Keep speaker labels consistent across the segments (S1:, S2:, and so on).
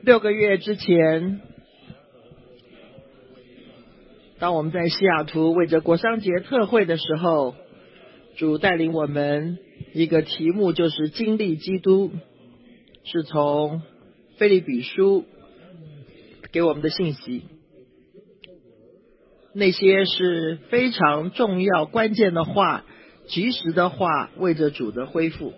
S1: 6个月之前，当我们在西雅图为着国殇节特会的时候，主带领我们一个题目，就是经历基督，是从腓立比书给我们的信息。那些是非常重要关键的话，及时的话，为着主的恢复，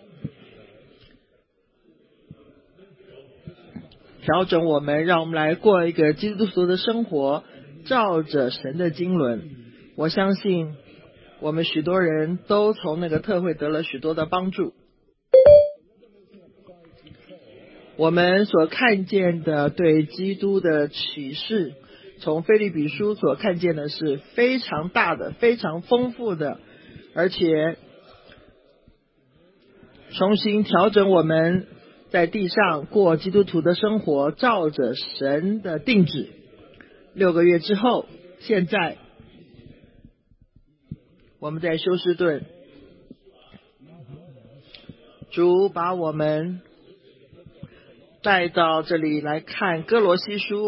S1: 调整我们，让我们来过一个基督徒的生活，照着神的经纶。我相信我们许多人都从那个特会得了许多的帮助。我们所看见的对基督的启示，从腓立比书所看见的是非常大的，非常丰富的，而且重新调整我们在地上过基督徒的生活，照着神的定旨。6个月之后，现在我们在休斯顿，主把我们带到这里来看哥罗西书。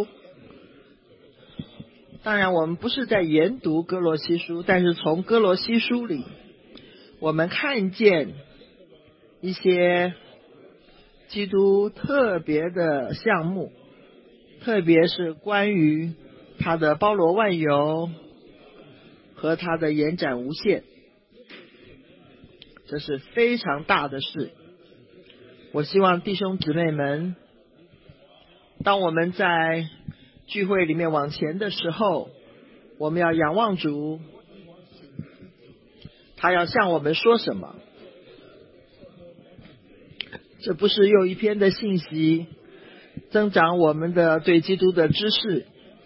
S1: 当然我们不是在研读哥罗西书，但是从哥罗西书里我们看见一些基督特别的项目，特别是关于他的包罗万有和他的延展无限，这是非常大的事。我希望弟兄姊妹们，当我们在聚会里面往前的时候，我们要仰望主，他要向我们说什么。这不是又一篇的信息，增长我们的对基督的知识，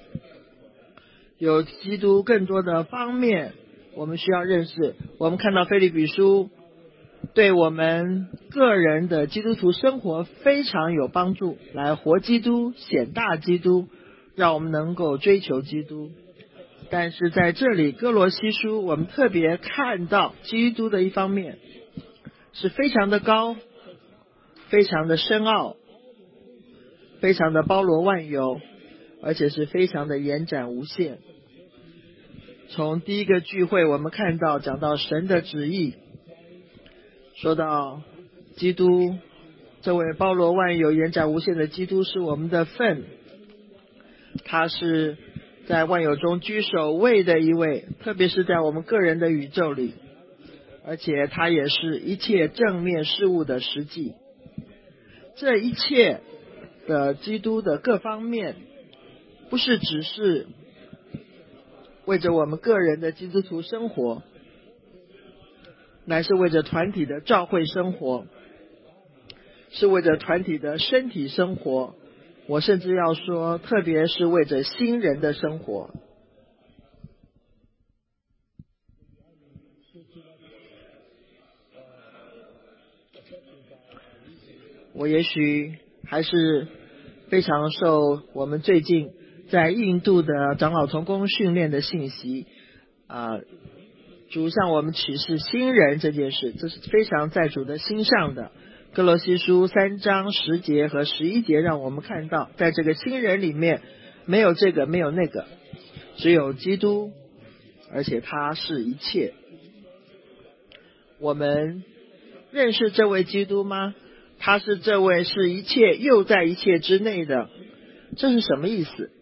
S1: 有基督更多的方面我们需要认识。我们看到腓立比书对我们个人的基督徒生活非常有帮助，来活基督，显大基督，让我们能够追求基督。但是在这里哥罗西书，我们特别看到基督的一方面是非常的高，非常的深奥，非常的包罗万有，而且是非常的延展无限。从第一个聚会我们看到讲到神的旨意，说到基督，这位包罗万有延展无限的基督是我们的份，他是在万有中居首位的一位，特别是在我们个人的宇宙里，而且他也是一切正面事物的实际。这一切的基督的各方面，不是只是为着我们个人的基督徒生活，乃是为着团体的教会生活，是为着团体的身体生活，我甚至要说特别是为着新人的生活。我也许还是非常受我们最近在印度的长老同工训练的信息主向我们启示新人这件事，这是非常在主的心上的。哥罗西书3章10节和11节让我们看到，在这个新人里面没有这个没有那个，只有基督，而且他是一切。我们认识这位基督吗？他是这位是一切又在一切之内的，这是什么意思？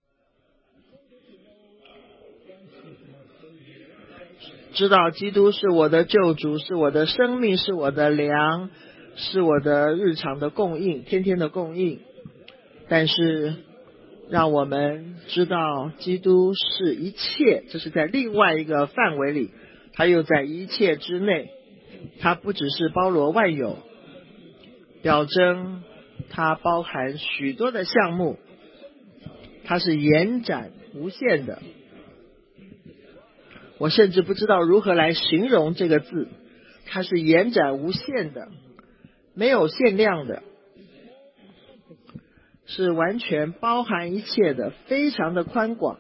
S1: 知道基督是我的救主，是我的生命，是我的粮，是我的日常的供应，天天的供应。但是让我们知道基督是一切，这是在另外一个范围里，他又在一切之内，他不只是包罗万有，表征它包含许多的项目，它是延展无限的。我甚至不知道如何来形容这个字，它是延展无限的，没有限量的，是完全包含一切的，非常的宽广。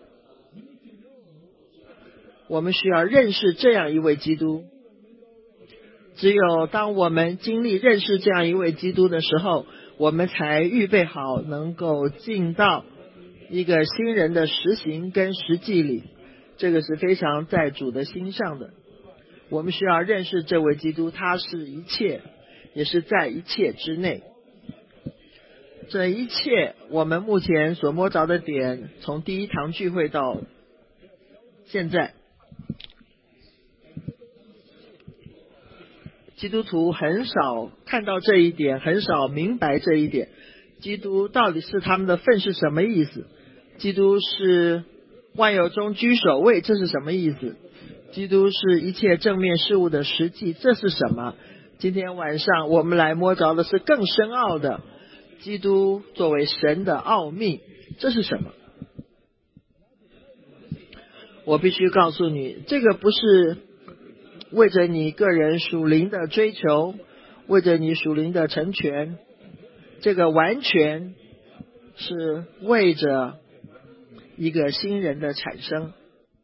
S1: 我们需要认识这样一位基督，只有当我们经历认识这样一位基督的时候， 我们才预备好能够进到一个新人的实行跟实际里，这个是非常在主的心上的。我们需要认识这位基督，他是一切，也是在一切之内。这一切我们目前所摸着的点，从第一堂聚会到现在，基督徒很少看到这一点，很少明白这一点。基督到底是他们的份是什么意思？基督是万有中居首位，这是什么意思？基督是一切正面事物的实际，这是什么？今天晚上我们来摸着的是更深奥的，基督作为神的奥秘，这是什么？我必须告诉你，这个不是为着你个人属灵的追求，为着你属灵的成全，这个完全是为着一个新人的产生。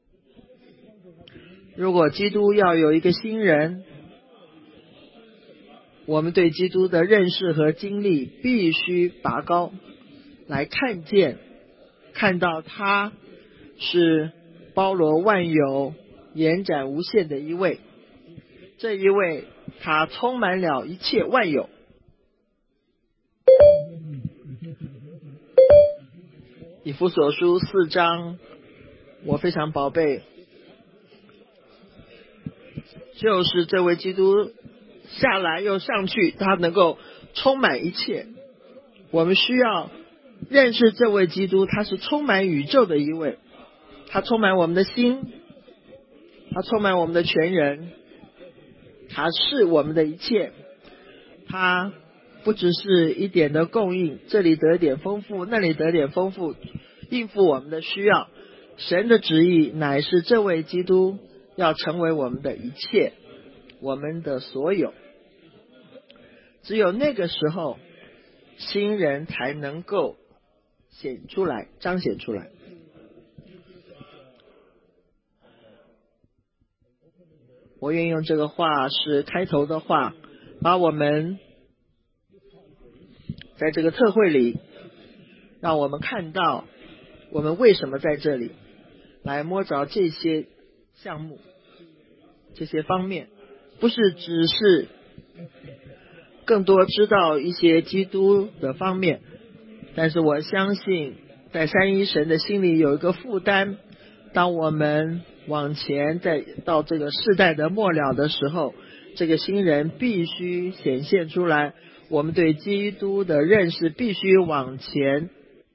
S1: 如果基督要有一个新人，我们对基督的认识和经历必须拔高，来看到他是包罗万有、延展无限的一位。这一位他充满了一切万有。以弗所书4章我非常宝贝，就是这位基督下来又上去，他能够充满一切。我们需要认识这位基督，他是充满宇宙的一位，他充满我们的心，他充满我们的全人，他是我们的一切。他不只是一点的供应，这里得点丰富，那里得点丰富，应付我们的需要。神的旨意乃是这位基督要成为我们的一切，我们的所有。只有那个时候，新人才能够显出来，彰显出来。我愿意用这个话是开头的话，把我们在这个特会里，让我们看到我们为什么在这里，来摸着这些项目，这些方面，不是只是更多知道一些基督的方面，但是我相信在三一神的心里有一个负担，当我们往前再到这个世代的末了的时候，这个新人必须显现出来，我们对基督的认识必须往前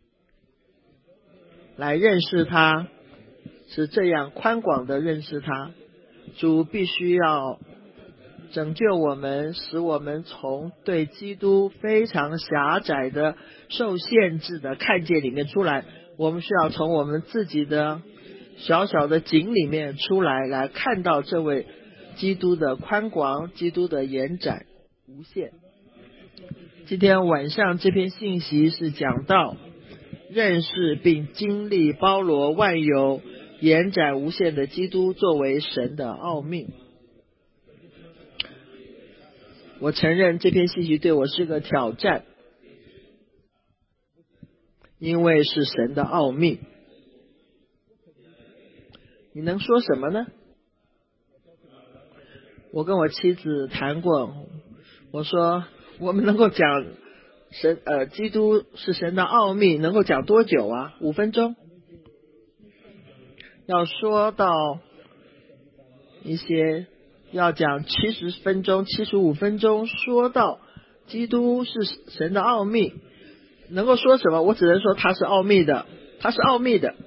S1: 来认识他，是这样宽广的认识他。主必须要拯救我们，使我们从对基督非常狭窄的受限制的看见里面出来，我们需要从我们自己的小小的井里面出来，来看到这位基督的宽广，基督的延展无限。今天晚上这篇信息是讲到认识并经历包罗万有、延展无限的基督作为神的奥秘。我承认这篇信息对我是个挑战，因为是神的奥秘。你能说什么呢？我跟我妻子谈过，我说我们能够讲基督是神的奥秘，能够讲多久啊？5分钟？要说到一些，要讲70分钟、75分钟，说到基督是神的奥秘，能够说什么？我只能说他是奥秘的，他是奥秘的。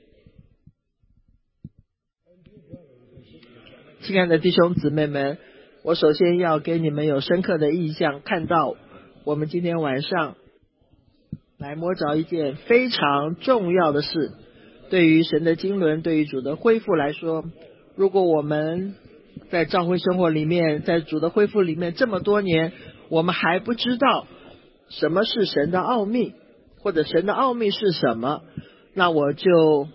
S1: 亲爱的弟兄姊妹们，我首先要给你们有深刻的印象，看到我们今天晚上来摸着一件非常重要的事。对于神的经纶，对于主的恢复来说，如果我们在教会生活里面，在主的恢复里面这么多年，我们还不知道什么是神的奥秘，或者神的奥秘是什么，那我就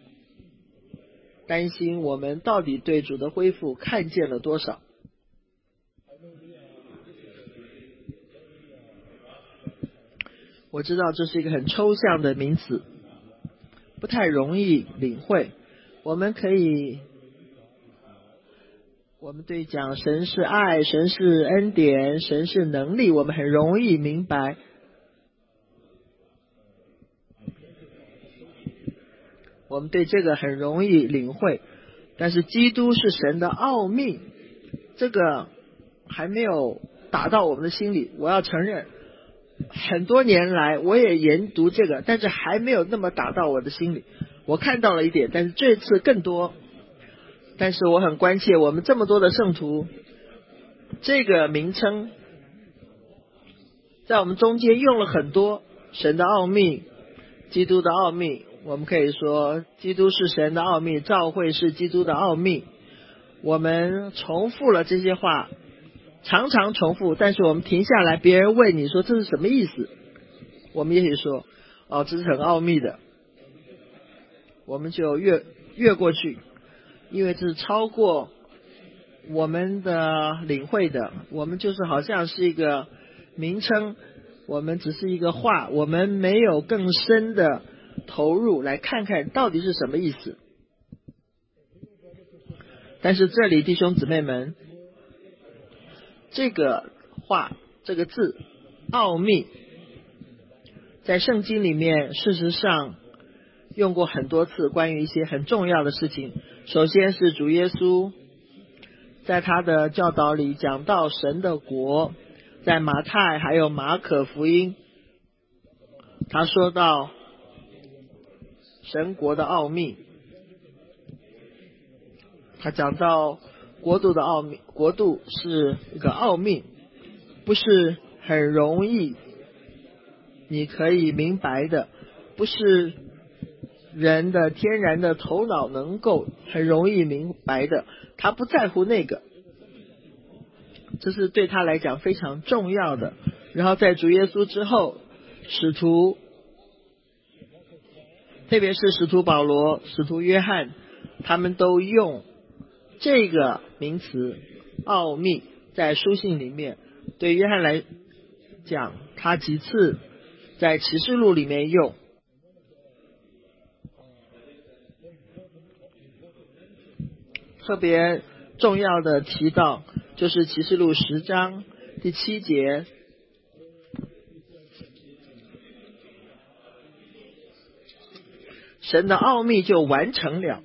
S1: 担心我们到底对主的恢复看见了多少。 我知道这是一个很抽象的名词，不太容易领会。我们对讲神是爱，神是恩典，神是能力，我们很容易明白。我们对这个很容易领会，但是基督是神的奥秘，这个还没有打到我们的心里。我要承认，很多年来我也研读这个，但是还没有那么打到我的心里。我看到了一点，但是这次更多。但是我很关切，我们这么多的圣徒，这个名称在我们中间用了很多，神的奥秘，基督的奥秘。我们可以说基督是神的奥秘，教会是基督的奥秘。我们重复了这些话，常常重复，但是我们停下来，别人问你说这是什么意思，我们也许说这是很奥秘的，我们就越过去，因为这是超过我们的领会的。我们就是好像是一个名称，我们只是一个话，我们没有更深的投入来看看到底是什么意思。但是这里弟兄姊妹们，这个话，这个字奥秘，在圣经里面事实上用过很多次，关于一些很重要的事情。首先是主耶稣在他的教导里讲到神的国，在马太还有马可福音，他说到神国的奥秘，他讲到国度的奥秘，国度是一个奥秘，不是很容易你可以明白的，不是人的天然的头脑能够很容易明白的，他不在乎那个，这是对他来讲非常重要的。然后在主耶稣之后，使徒，特别是使徒保罗、使徒约翰，他们都用这个名词奥秘在书信里面。对约翰来讲，他几次在启示录里面用。特别重要的提到就是启示录10章第7节，神的奥秘就完成了。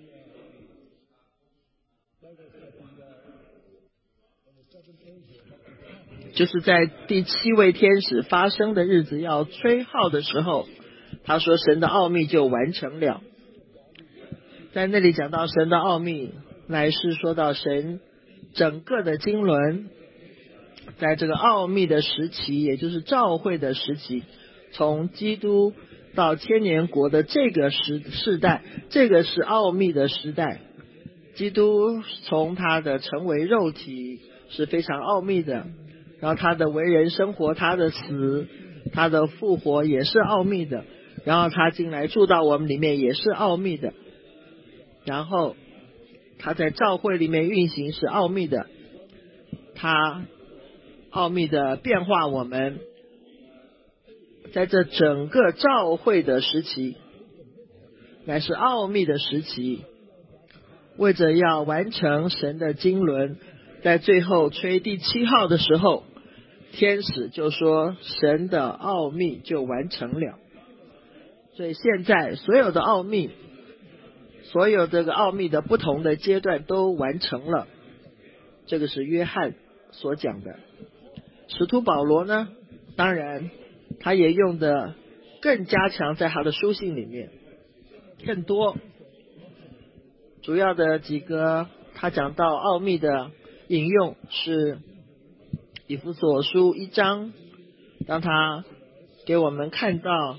S1: 就是在第7位天使发生的日子要吹号的时候，他说神的奥秘就完成了。在那里讲到神的奥秘，乃是说到神整个的经纶，在这个奥秘的时期，也就是召会的时期，从基督到千年国的这个世代，这个是奥秘的时代。基督从他的成为肉体是非常奥秘的，然后他的为人生活，他的死，他的复活也是奥秘的，然后他进来住到我们里面也是奥秘的，然后他在教会里面运行是奥秘的，他奥秘的变化我们。在这整个教会的时期乃是奥秘的时期，为着要完成神的经纶，在最后吹第7号的时候，天使就说神的奥秘就完成了。所以现在所有的奥秘，所有这个奥秘的不同的阶段都完成了，这个是约翰所讲的。使徒保罗呢，当然他也用的更加强，在他的书信里面更多。主要的几个他讲到奥秘的引用是以弗所书1章，当他给我们看到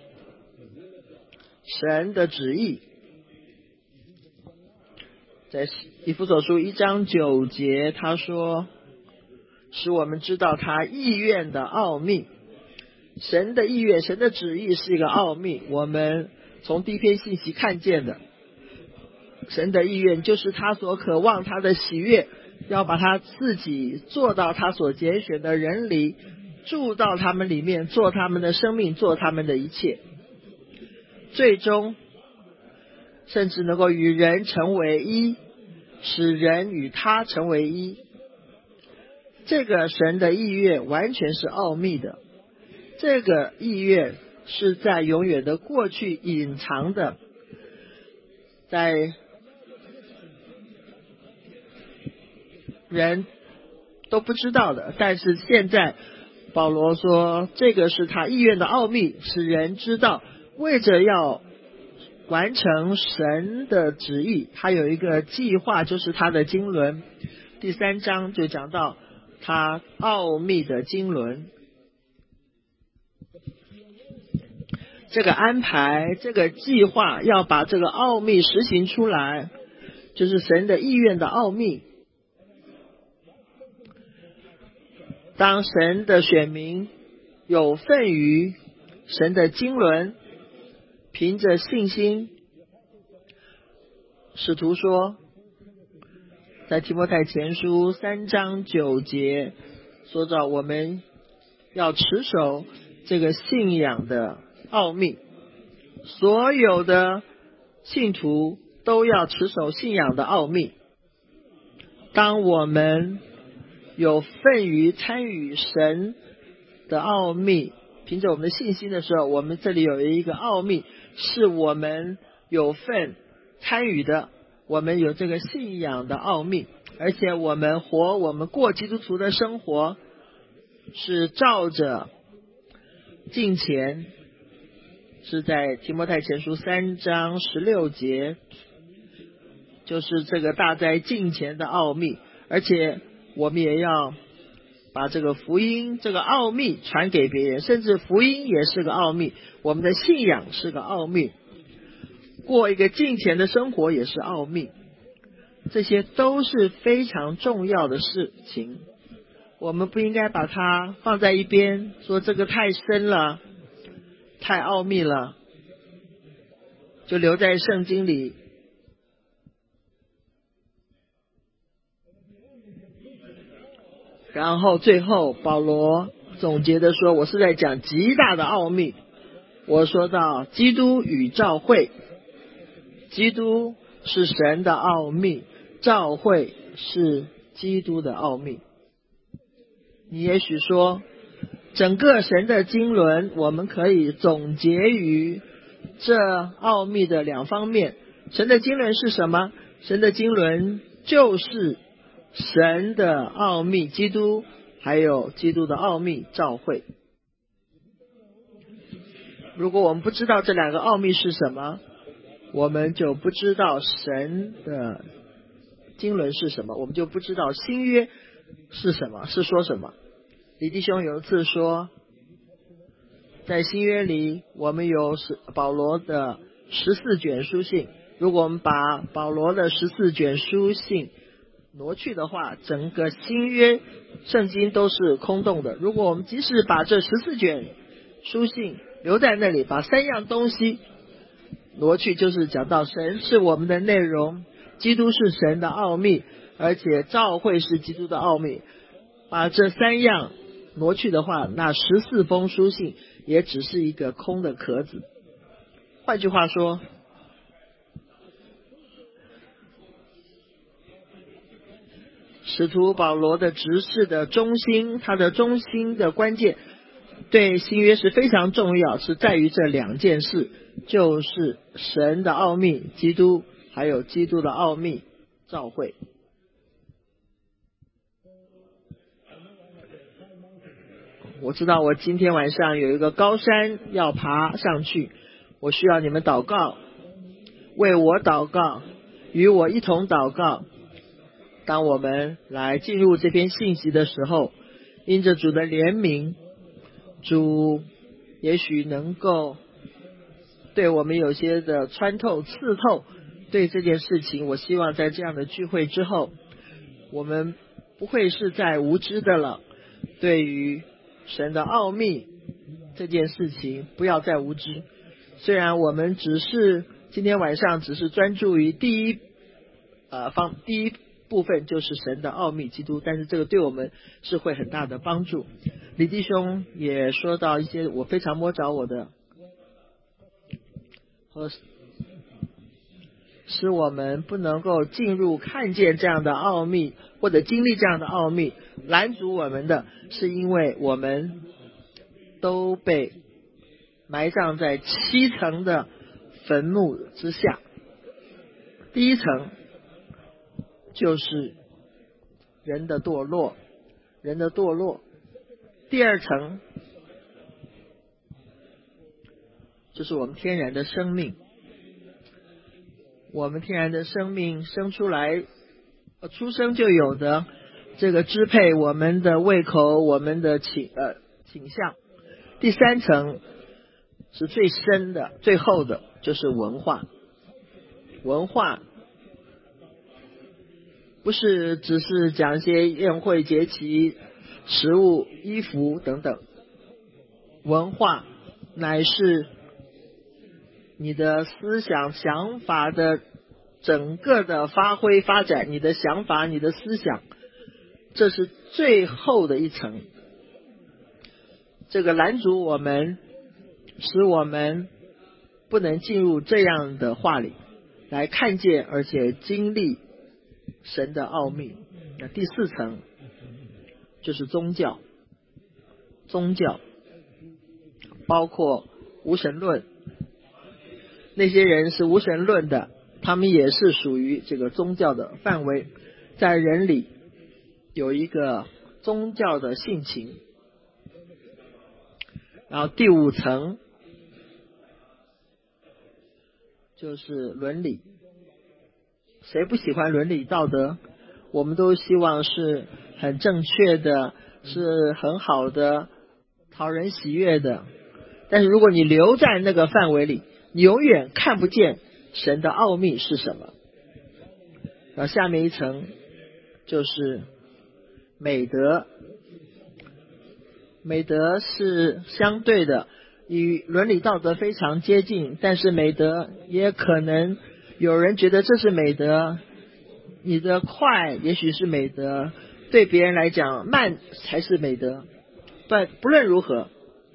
S1: 神的旨意，在以弗所书1章9节，他说使我们知道他意愿的奥秘。神的意愿，神的旨意是一个奥秘，我们从第一篇信息看见的。神的意愿就是他所渴望，他的喜悦，要把他自己做到他所拣选的人里， 住到他们里面，做他们的生命，做他们的一切，最终甚至能够与人成为一，使人与他成为一。这个神的意愿完全是奥秘的，这个意愿是在永远的过去隐藏的，在人都不知道的，但是现在保罗说这个是他意愿的奥秘，使人知道，为着要完成神的旨意，他有一个计划，就是他的经纶。第3章就讲到他奥秘的经纶，这个安排，这个计划要把这个奥秘实行出来，就是神的意愿的奥秘。当神的选民有份于神的经纶，凭着信心，使徒说在提摩太前书3章9节说到，我们要持守这个信仰的奥秘，所有的信徒都要持守信仰的奥秘。当我们有份于参与神的奥秘，凭着我们的信心的时候，我们这里有一个奥秘是我们有份参与的，我们有这个信仰的奥秘，而且我们过基督徒的生活是照着敬虔，是在提摩太前书3章16节，就是这个大哉敬虔的奥秘，而且我们也要把这个福音这个奥秘传给别人，甚至福音也是个奥秘，我们的信仰是个奥秘，过一个敬虔的生活也是奥秘，这些都是非常重要的事情，我们不应该把它放在一边，说这个太深了，太奥秘了，就留在圣经里。然后最后保罗总结的说，我是在讲极大的奥秘。我说到基督与教会，基督是神的奥秘，教会是基督的奥秘。你也许说整个神的经纶我们可以总结于这奥秘的2方面。神的经纶是什么？神的经纶就是神的奥秘基督，还有基督的奥秘教会。如果我们不知道这2个奥秘是什么，我们就不知道神的经纶是什么，我们就不知道新约是什么，是说什么。李弟兄有一次说，在新约里我们有保罗的14卷书信，如果我们把保罗的14卷书信挪去的话，整个新约圣经都是空洞的。如果我们即使把这14卷书信留在那里，把3样东西挪去，就是讲到神是我们的内容，基督是神的奥秘，而且教会是基督的奥秘。把这3样挪去的话，那14封书信也只是一个空的壳子。换句话说，使徒保罗的执事的中心，他的中心的关键对新约是非常重要，是在于这2件事，就是神的奥秘基督，还有基督的奥秘教会。我知道我今天晚上有一个高山要爬上去，我需要你们祷告，为我祷告，与我一同祷告。当我们来进入这篇信息的时候，因着主的怜悯，主也许能够对我们有些的穿透刺透，对这件事情，我希望在这样的聚会之后，我们不会是在无知的了，对于神的奥秘这件事情不要再无知。虽然我们今天晚上只是专注于第一部分，就是神的奥秘基督，但是这个对我们是会很大的帮助。 李弟兄也说到一些我非常摸着我的，和使我们不能够进入看见这样的奥秘，或者经历这样的奥秘，拦阻我们的是因为我们都被埋葬在7层的坟墓之下。第一层就是人的堕落，第二层就是我们天然的生命，我们天然的生命生出来出生就有的这个支配我们的胃口，我们的倾向。第三层是最深的最后的，就是文化不是只是讲一些宴会节期、食物、衣服等等，文化乃是你的思想想法的整个的发挥发展，你的想法你的思想，这是最后的一层。这个拦阻我们，使我们不能进入这样的话里来看见而且经历神的奥秘。那第4层就是宗教包括无神论，那些人是无神论的，他们也是属于这个宗教的范围，在人里有一个宗教的性情。然后第5层就是伦理，谁不喜欢伦理道德？我们都希望是很正确的，是很好的，讨人喜悦的。但是如果你留在那个范围里，你永远看不见神的奥秘是什么。然后下面一层就是美德，美德是相对的，与伦理道德非常接近，但是美德也可能有人觉得这是美德，你的快也许是美德，对别人来讲慢才是美德。但不论如何，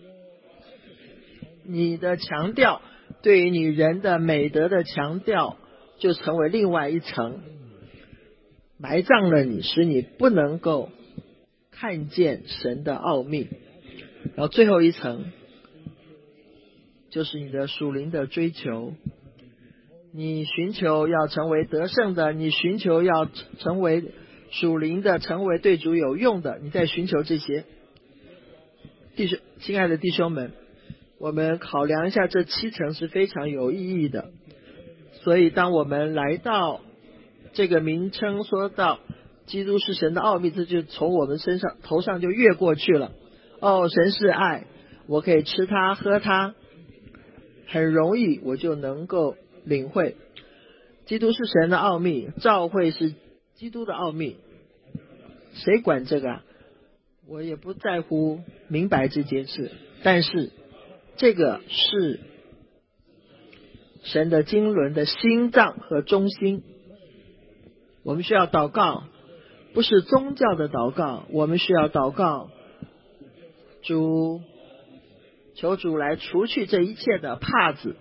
S1: 你的强调对于你人的美德的强调就成为另外一层，埋葬了你，使你不能够看见神的奥秘。然后最后一层就是你的属灵的追求，你寻求要成为得胜的，你寻求要成为属灵的，成为对主有用的，你在寻求这些。亲爱的弟兄们，我们考量一下这7层是非常有意义的。所以当我们来到这个名称说到基督是神的奥秘，这就从我们头上就越过去了。神是爱，我可以吃它喝它，很容易我就能够领会基督是神的奥秘，教会是基督的奥秘。谁管这个我也不在乎明白这件事，但是这个是神的经纶的心脏和中心。我们需要祷告，不是宗教的祷告，我们需要祷告主，求主来除去这一切的帕子，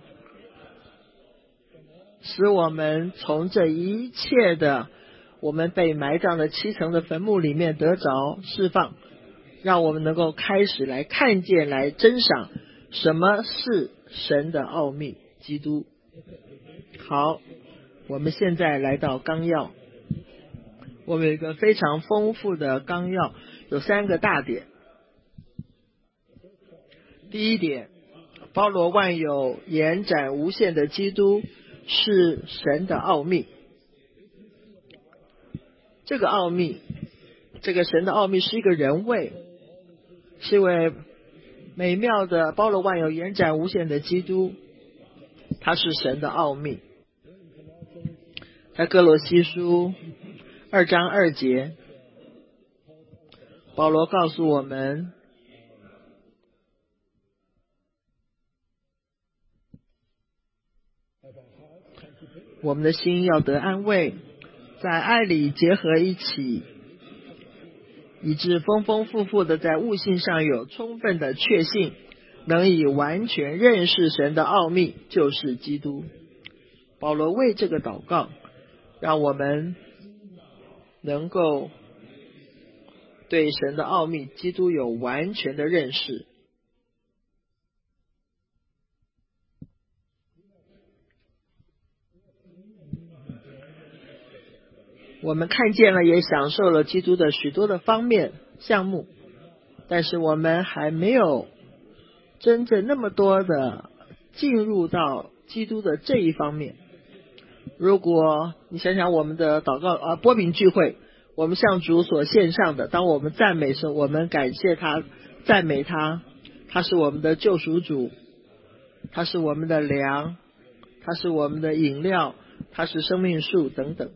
S1: 使我们从这一切的我们被埋葬的7层的坟墓里面得着释放，让我们能够开始来看见，来珍赏什么是神的奥秘，基督。好，我们现在来到纲要，我们有一个非常丰富的纲要，有3个大点。第一点，包罗万有、延展无限的基督是神的奥秘。这个奥秘，这个神的奥秘是一个人位，是一位美妙的包罗万有、延展无限的基督，他是神的奥秘。在哥罗西书2章2节，保罗告诉我们，我们的心要得安慰，在爱里结合一起， 以致丰丰富富的在悟性上有充分的确信，能以完全认识神的奥秘，就是基督。保罗为这个祷告，让我们能够对神的奥秘基督有完全的认识。我们看见了也享受了基督的许多的方面项目，但是我们还没有真正那么多的进入到基督的这一方面。如果你想想我们的祷告波饼聚会，我们向主所献上的，当我们赞美时，我们感谢他，赞美他，他是我们的救赎主，他是我们的粮，他是我们的饮料，他是生命树等等。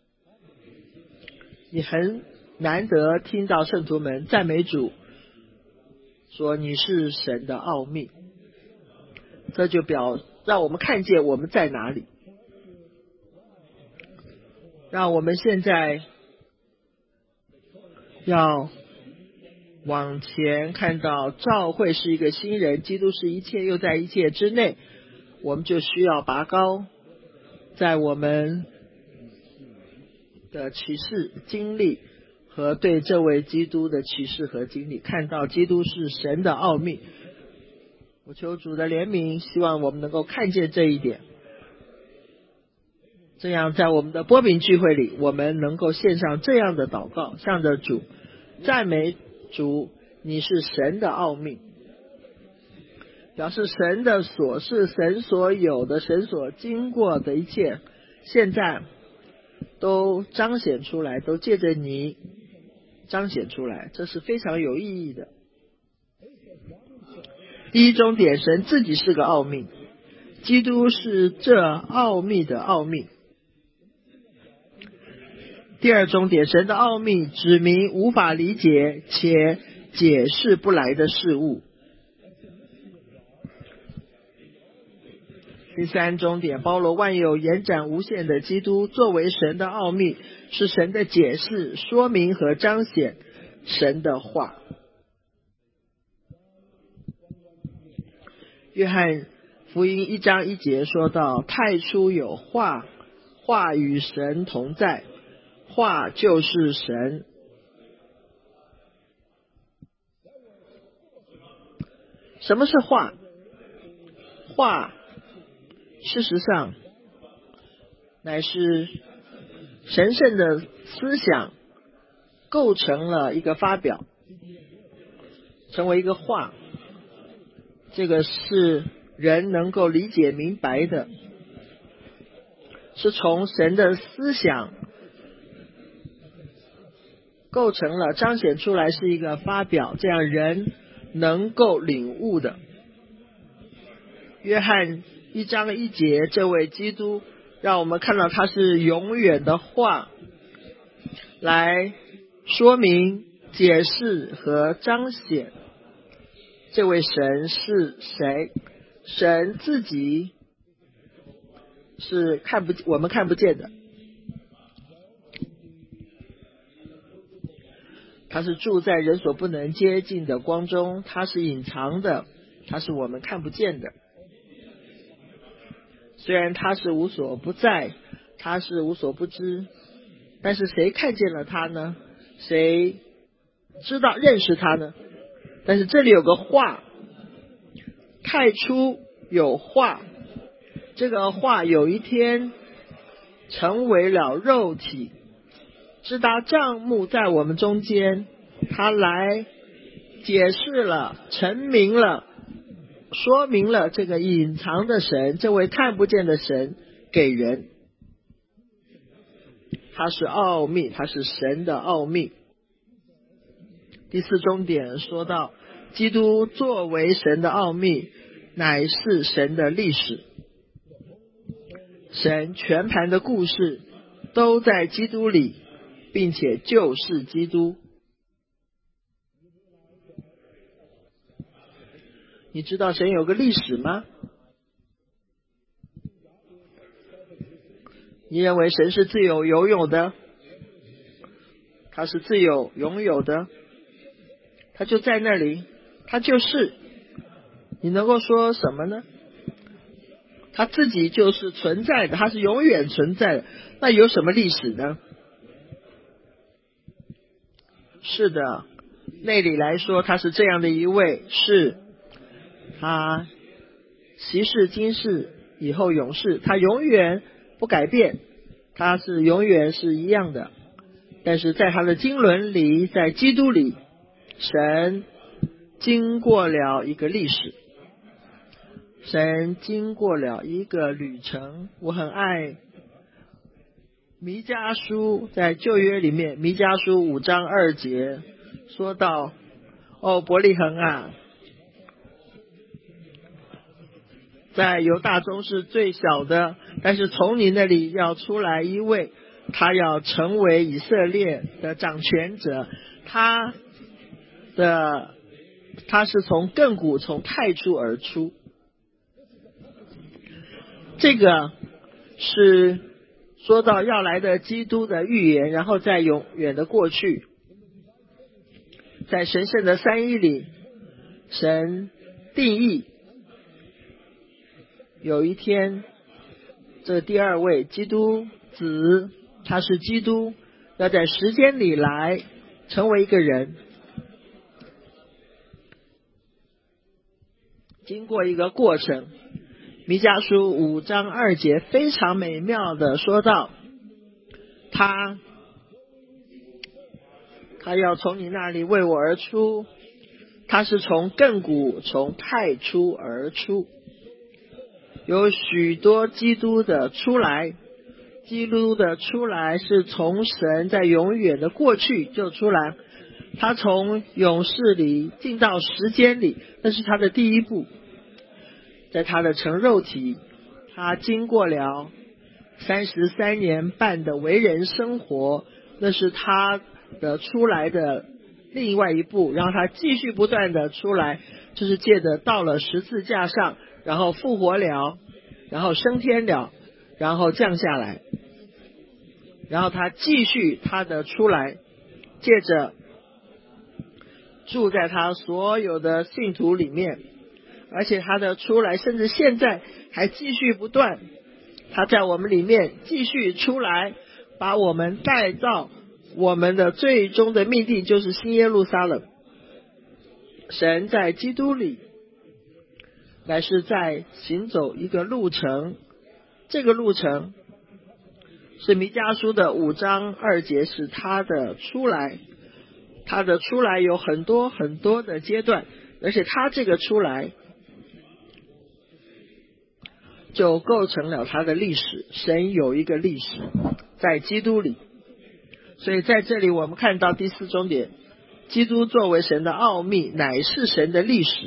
S1: 你很难得听到圣徒们赞美主，说你是神的奥秘，这就让我们看见我们在哪里。让我们现在要往前看到教会是一个新人，基督是一切又在一切之内，我们就需要拔高在我们的启示经历和对这位基督的启示和经历，看到基督是神的奥秘。我求主的怜悯，希望我们能够看见这一点，这样在我们的波饼聚会里，我们能够献上这样的祷告，向着主赞美主，你是神的奥秘，表示神的所是，神所有的，神所经过的一切，现在都彰显出来，都借着你彰显出来，这是非常有意义的。第一终点，神自己是个奥秘，基督是这奥秘的奥秘。第二终点，神的奥秘指明无法理解且解释不来的事物。第三终点，包罗万有延展无限的基督作为神的奥秘，是神的解释、说明和彰显神的话。约翰福音1章1节说到，太初有话，话与神同在，话就是神。什么是话？话事实上乃是神圣的思想构成了一个发表，成为一个话，这个是人能够理解明白的，是从神的思想构成了彰显出来，是一个发表，这样人能够领悟的。约翰1章1节，这位基督让我们看到他是永远的话，来说明、解释和彰显这位神是谁。神自己是我们看不见的，他是住在人所不能接近的光中，他是隐藏的，他是我们看不见的。虽然他是无所不在，他是无所不知，但是谁看见了他呢？谁知道认识他呢？但是这里有个话，太初有话，这个话有一天成为了肉体，直达帐幕在我们中间，他来解释了、陈明了、说明了这个隐藏的神，这位看不见的神给人，他是奥秘，他是神的奥秘。第四终点说到，基督作为神的奥秘，乃是神的历史。神全盘的故事都在基督里，并且就是基督。你知道神有个历史吗？你认为神是自由游泳的？ 他是自有永有的，他就在那里，他就是，你能够说什么呢？他自己就是存在的，他是永远存在的，那有什么历史呢？是的，内里来说他是这样的一位，是他昔世今世以后永世，他永远不改变，他是永远是一样的。但是在他的经纶里，在基督里，神经过了一个历史，神经过了一个旅程。我很爱弥迦书，在旧约里面弥迦书5章2节说到，伯利恒啊，在犹大中是最小的，但是从你那里要出来一位，他要成为以色列的掌权者，他是从亘古从太初而出。这个是说到要来的基督的预言，然后在永远的过去，在神圣的三一里，神定义有一天这第二位基督子，他是基督，要在时间里来成为一个人，经过一个过程。弥迦书5章2节非常美妙的说到，他要从你那里为我而出，他是从亘古从太初而出。有许多基督的出来，基督的出来是从神在永远的过去就出来，他从永世里进到时间里，那是他的第一步。在他的成肉体，他经过了33年半的为人生活，那是他的出来的另外一步，然后他继续不断的出来，就是借着到了十字架上，然后复活了，然后升天了，然后降下来，然后他继续他的出来，借着住在他所有的信徒里面，而且他的出来甚至现在还继续不断，他在我们里面继续出来，把我们带到我们的最终的命地，就是新耶路撒冷。神在基督里乃是在行走一个路程，这个路程是弥迦书的5章2节是他的出来，他的出来有很多很多的阶段，而且他这个出来就构成了他的历史，神有一个历史在基督里。所以在这里我们看到第4重点，基督作为神的奥秘，乃是神的历史，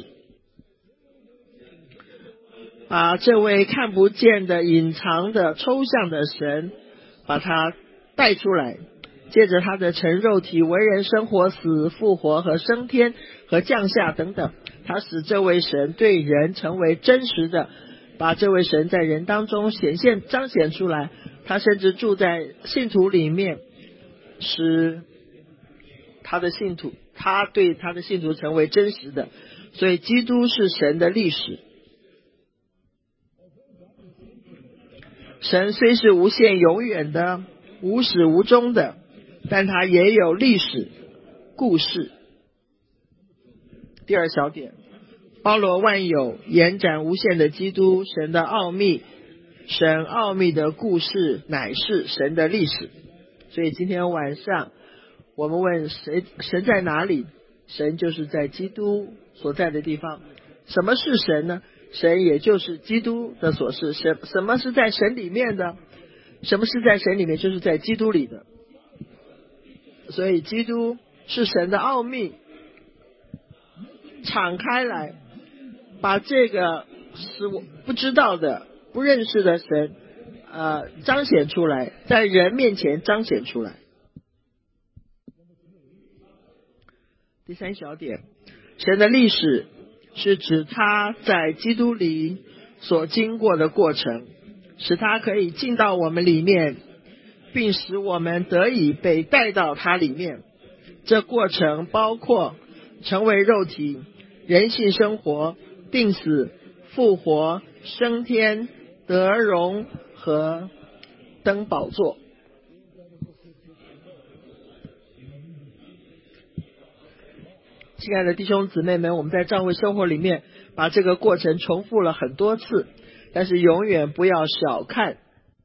S1: 把这位看不见的隐藏的抽象的神把他带出来，借着他的成肉体为人生活死复活和升天和降下等等，他使这位神对人成为真实的，把这位神在人当中彰显出来，他甚至住在信徒里面，使他对他的信徒成为真实的。所以基督是神的历史。神虽是无限永远的无始无终的，但他也有历史故事。第二小点，包罗万有延展无限的基督，神的奥秘，神奥秘的故事乃是神的历史。所以今天晚上我们问神在哪里？神就是在基督所在的地方。什么是神呢？神也就是基督的所是。什么是在神里面的？什么是在神里面？就是在基督里的。所以基督是神的奥秘，敞开来，把这个是我不知道的不认识的神彰显出来，在人面前彰显出来。第三小点，神的历史是指他在基督里所经过的过程，使他可以进到我们里面， 并使我们得以被带到它里面。这过程包括成为肉体、人性生活、定死、复活、升天、得荣和登宝座。亲爱的弟兄姊妹们，我们在教会生活里面把这个过程重复了很多次，但是永远不要小看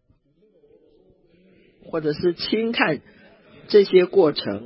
S1: 或者是轻看这些过程。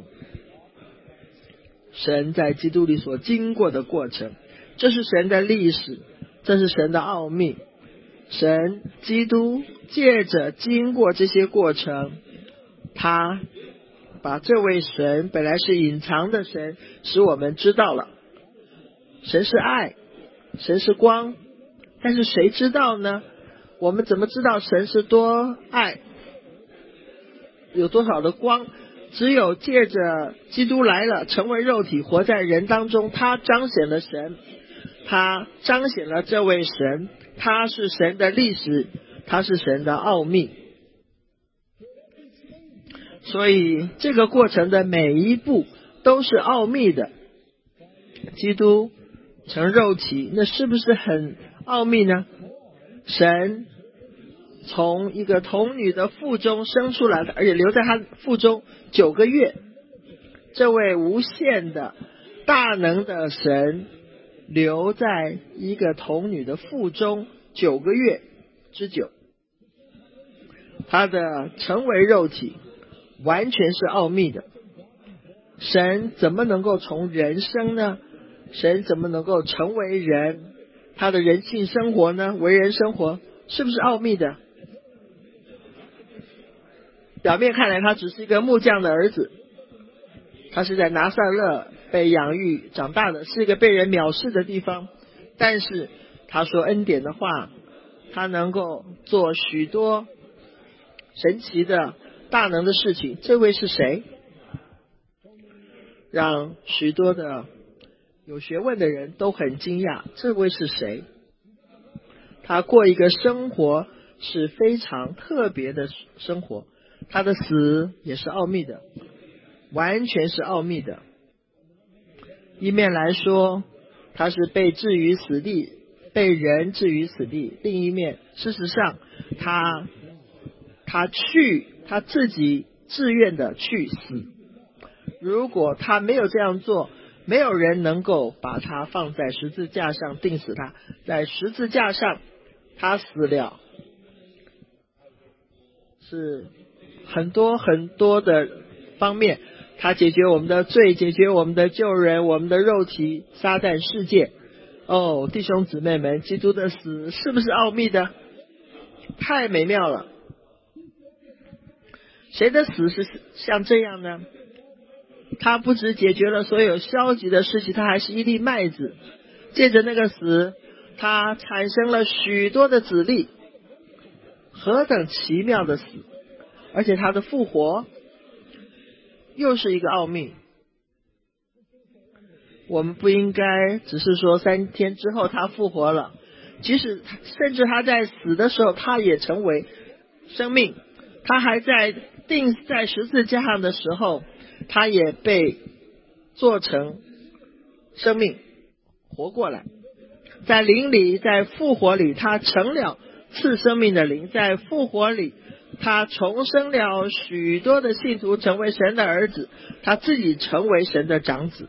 S1: 神在基督里所经过的过程，这是神的历史，这是神的奥秘。神基督借着经过这些过程，他把这位神本来是隐藏的神使我们知道了。神是爱，神是光，但是谁知道呢？我们怎么知道神是多爱，有多少的光？只有借着基督来了，成为肉体，活在人当中，他彰显了神，他彰显了这位神，他是神的历史，他是神的奥秘。所以这个过程的每一步都是奥秘的。基督成肉体，那是不是很奥秘呢？神从一个童女的腹中生出来的，而且留在他腹中9个月。这位无限的大能的神留在一个童女的腹中9个月之久，他的成为肉体完全是奥秘的。神怎么能够从人生呢？神怎么能够成为人？他的人性生活呢？为人生活是不是奥秘的？表面看来他只是一个木匠的儿子，他是在拿撒勒被养育长大的，是一个被人藐视的地方，但是他说恩典的话，他能够做许多神奇的大能的事情。这位是谁？让许多的有学问的人都很惊讶，这位是谁？他过一个生活是非常特别的生活，他的死也是奥秘的，完全是奥秘的。一面来说，他是被置于死地，被人置于死地；另一面，事实上，他自己自愿的去死。如果他没有这样做，没有人能够把他放在十字架上钉死他。在十字架上，他死了，是很多很多的方面，他解决我们的罪，解决我们的救人，我们的肉体，撒旦世界。哦，弟兄姊妹们，基督的死是不是奥秘的？太美妙了。谁的死是像这样呢？他不只解决了所有消极的事情，他还是一粒麦子。借着那个死，他产生了许多的子粒，何等奇妙的死！而且他的复活又是一个奥秘。我们不应该只是说3天之后他复活了，即使甚至他在死的时候，他也成为生命。他还在钉在十字架上的时候，他也被做成生命活过来。在灵里，在复活里，他成了赐生命的灵。在复活里，他重生了许多的信徒，成为神的儿子，他自己成为神的长子。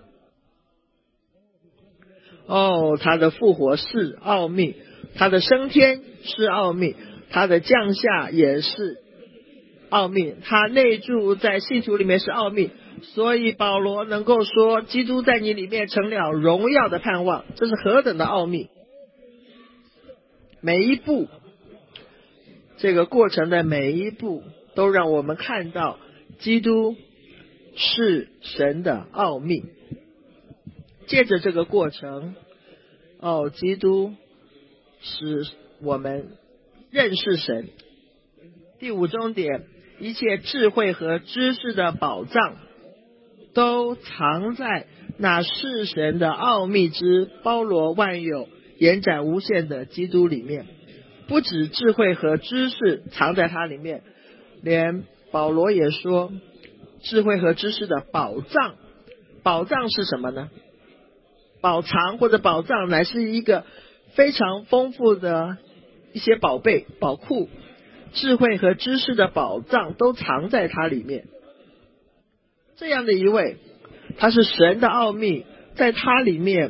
S1: 哦，他的复活是奥秘，他的升天是奥秘，他的降下也是奥秘，他内住在信徒里面是奥秘。所以保罗能够说，基督在你里面成了荣耀的盼望，这是何等的奥秘！每一步，这个过程的每一步都让我们看到基督是神的奥秘。借着这个过程，基督使我们认识神。第5重点，一切智慧和知识的宝藏都藏在那是神的奥秘之包罗万有、延展无限的基督里面。不止智慧和知识藏在它里面，连保罗也说，智慧和知识的宝藏，宝藏是什么呢？宝藏或者宝藏乃是一个非常丰富的一些宝贝宝库，智慧和知识的宝藏都藏在它里面。这样的一位，他是神的奥秘，在他里面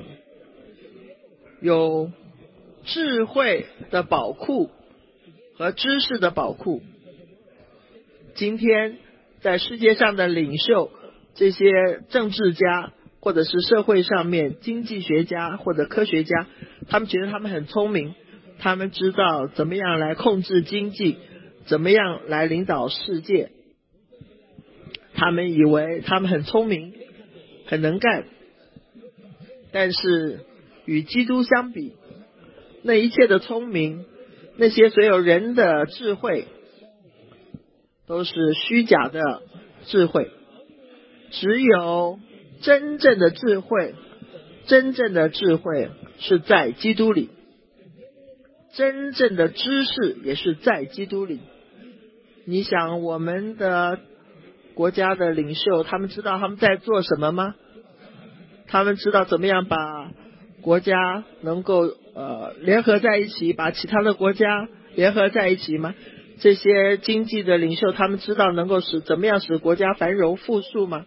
S1: 有智慧的宝库和知识的宝库。今天在世界上的领袖，这些政治家或者是社会上面经济学家或者科学家，他们觉得他们很聪明，他们知道怎么样来控制经济，怎么样来领导世界，他们以为他们很聪明很能干，但是与基督相比，那一切的聪明，那些所有人的智慧都是虚假的智慧。只有真正的智慧，真正的智慧是在基督里，真正的知识也是在基督里。你想我们的国家的领袖，他们知道他们在做什么吗？他们知道怎么样把国家能够联合在一起，把其他的国家联合在一起吗？这些经济的领袖，他们知道能够怎么样使国家繁荣富庶吗？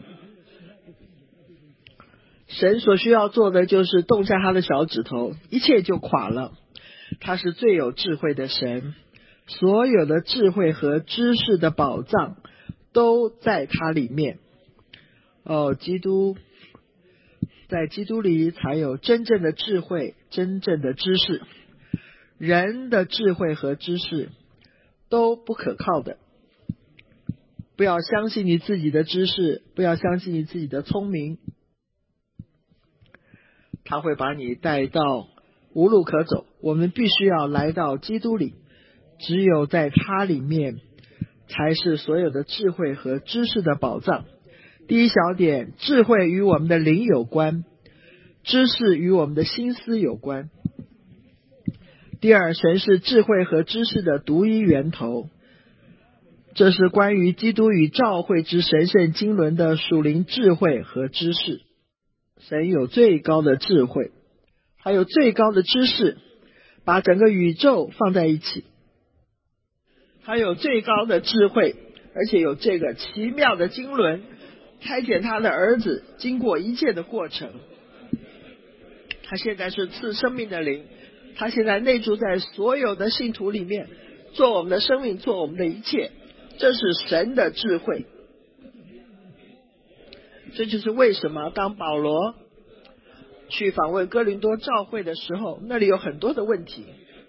S1: 神所需要做的就是动下他的小指头，一切就垮了。他是最有智慧的神，所有的智慧和知识的宝藏都在他里面。基督，在基督里才有真正的智慧，真正的知识。人的智慧和知识都不可靠的。不要相信你自己的知识，不要相信你自己的聪明，他会把你带到无路可走。我们必须要来到基督里，只有在他里面才是所有的智慧和知识的宝藏。第一小点，智慧与我们的灵有关，知识与我们的心思有关。第二，神是智慧和知识的独一源头，这是关于基督与教会之神圣经纶的属灵智慧和知识。神有最高的智慧，还有最高的知识，把整个宇宙放在一起。还有最高的智慧，而且有这个奇妙的经纶，差遣他的儿子经过一切的过程。他现在是赐生命的灵，他现在内住在所有的信徒里面，做我们的生命，做我们的一切。这是神的智慧。这就是为什么当保罗去访问哥林多教会的时候，那里有很多的问题。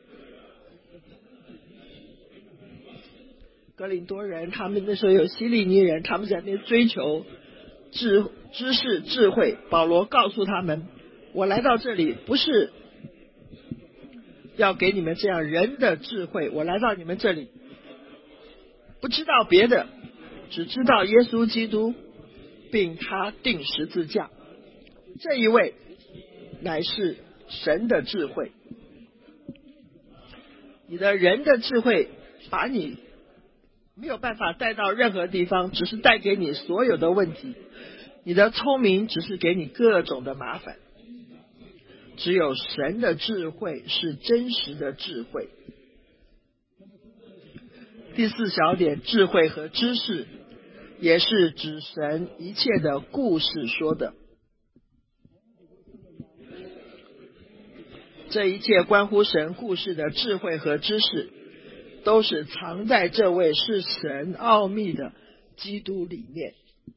S1: 哥林多人，他们那时候有希利尼人，他们在那边追求知识智慧。保罗告诉他们，我来到这里不是要给你们这样人的智慧，我来到你们这里不知道别的，只知道耶稣基督并他钉十字架，这一位乃是神的智慧。你的人的智慧把你没有办法带到任何地方，只是带给你所有的问题。你的聪明只是给你各种的麻烦。只有神的智慧是真实的智慧。第四小点，智慧和知识也是指神一切的故事说的。这一切关乎神故事的智慧和知识，都是藏在这位是神奥秘的基督里面。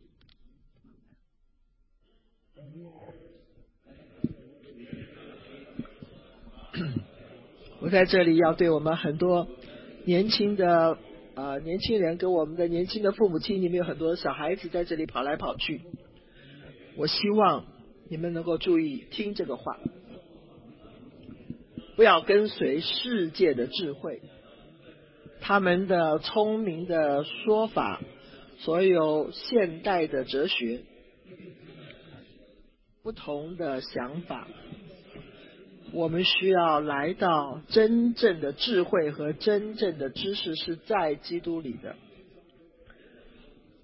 S1: 我在这里要对我们很多年轻人跟我们的年轻的父母亲，你们有很多小孩子在这里跑来跑去，我希望你们能够注意听这个话，不要跟随世界的智慧，他们的聪明的说法，所有现代的哲学，不同的想法。我们需要来到真正的智慧和真正的知识是在基督里的。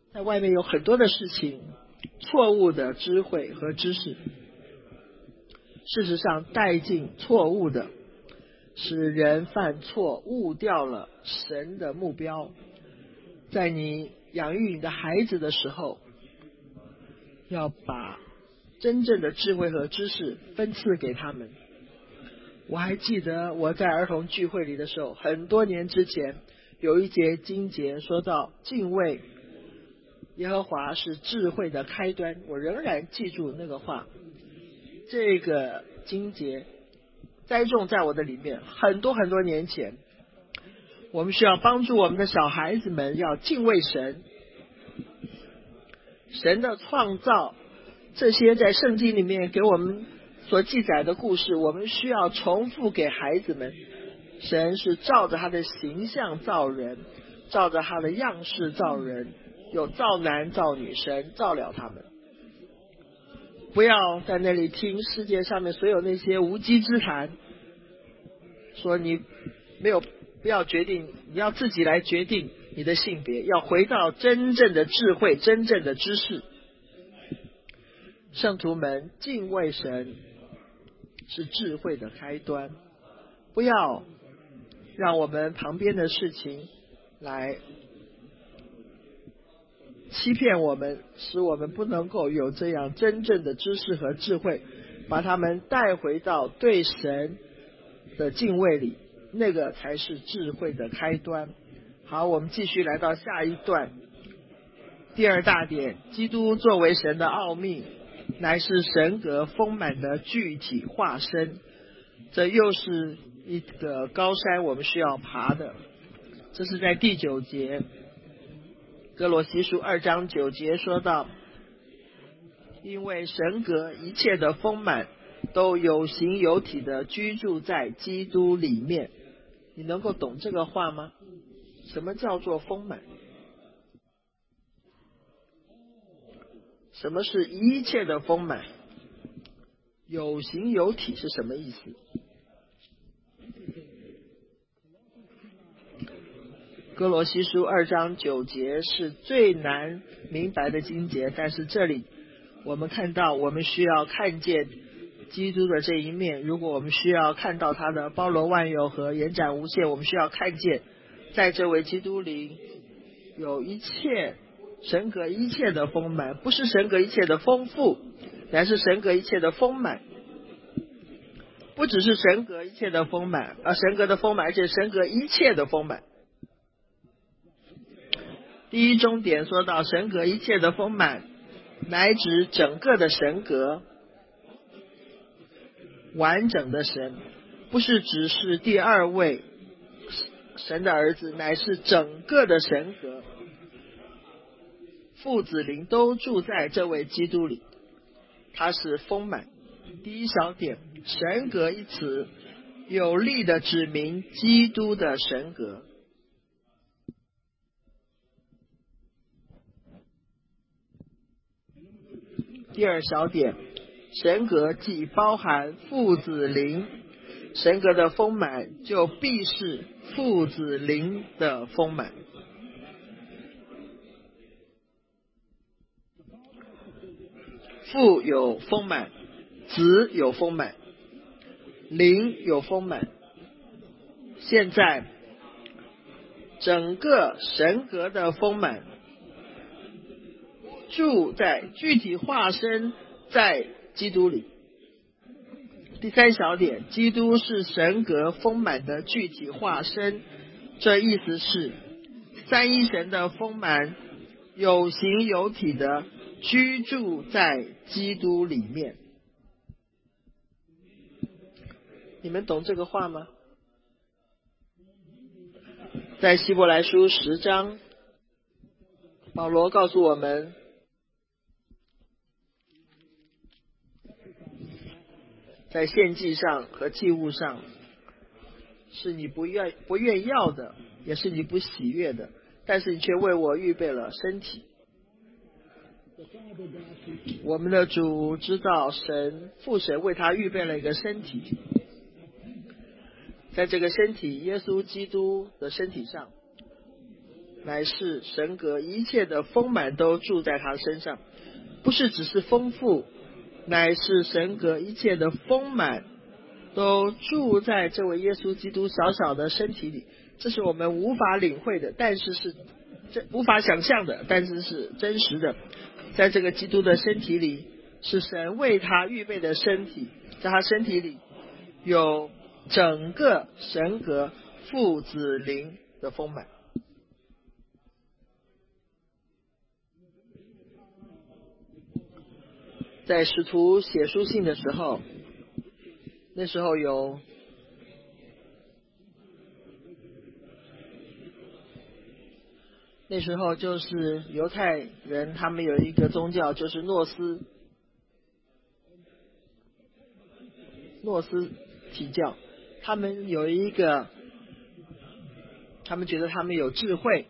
S1: 在外面有很多的事情，错误的智慧和知识，事实上带进错误的，使人犯错，误掉了神的目标。在你养育你的孩子的时候，要把真正的智慧和知识分赐给他们。我还记得我在儿童聚会里的时候，很多年之前有一节经节说到敬畏耶和华是智慧的开端，我仍然记住那个话。这个经节栽种在我的里面很多很多年前。我们需要帮助我们的小孩子们要敬畏神，神的创造，这些在圣经里面给我们所记载的故事，我们需要重复给孩子们。神是照着他的形象造人，照着他的样式造人，有造男造女，神造了他们。不要在那里听世界上面所有那些无稽之谈，说你没有，不要决定，你要自己来决定你的性别，要回到真正的智慧，真正的知识。圣徒们敬畏神是智慧的开端，不要让我们旁边的事情来欺骗我们，使我们不能够有这样真正的知识和智慧，把他们带回到对神的敬畏里，那个才是智慧的开端。好，我们继续来到下一段。第二大点，基督作为神的奥秘，乃是神格丰满的具体化身。这又是一个高山，我们需要爬的。这是在第9节，哥罗西书2章9节说到，因为神格一切的丰满都有形有体的居住在基督里面。你能够懂这个话吗？什么叫做丰满？什么是一切的丰满？有形有体是什么意思？哥罗西书2章9节是最难明白的经节，但是这里我们看到，我们需要看见基督的这一面。如果我们需要看到他的包罗万有和延展无限，我们需要看见在这位基督里有一切神格一切的丰满，不是神格一切的丰富，乃是神格一切的丰满。不只是神格一切的丰满，神格的丰满，而且神格一切的丰满。第一重点说到神格一切的丰满，乃指整个的神格，完整的神，不是只是第二位神的儿子，乃是整个的神格，父子灵都住在这位基督里，他是丰满。第一小点，神格一词有力的指明基督的神格。第二小点，神格既包含父子灵，神格的丰满就必是父子灵的丰满。父有丰满，子有丰满，灵有丰满。现在整个神格的丰满住在具体化身在基督里。第三小点，基督是神格丰满的具体化身，这意思是三一神的丰满有形有体的居住在基督里面。你们懂这个话吗？在希伯来书10章，保罗告诉我们，在献祭上和祭物上，是你不愿要的，也是你不喜悦的，但是你却为我预备了身体。我们的主知道父神为他预备了一个身体，在这个身体耶稣基督的身体上， 乃是神格一切的丰满都住在他身上，不是只是丰富，乃是神格一切的丰满都住在这位耶稣基督小小的身体里。这是我们无法领会的，但是无法想象的，但是是真实的。在这个基督的身体里，是神为他预备的身体，在他身体里有整个神格父子灵的丰满。在使徒写书信的时候，那时候就是犹太人，他们有一个宗教，就是诺斯体教，他们有一个，他们觉得他们有智慧，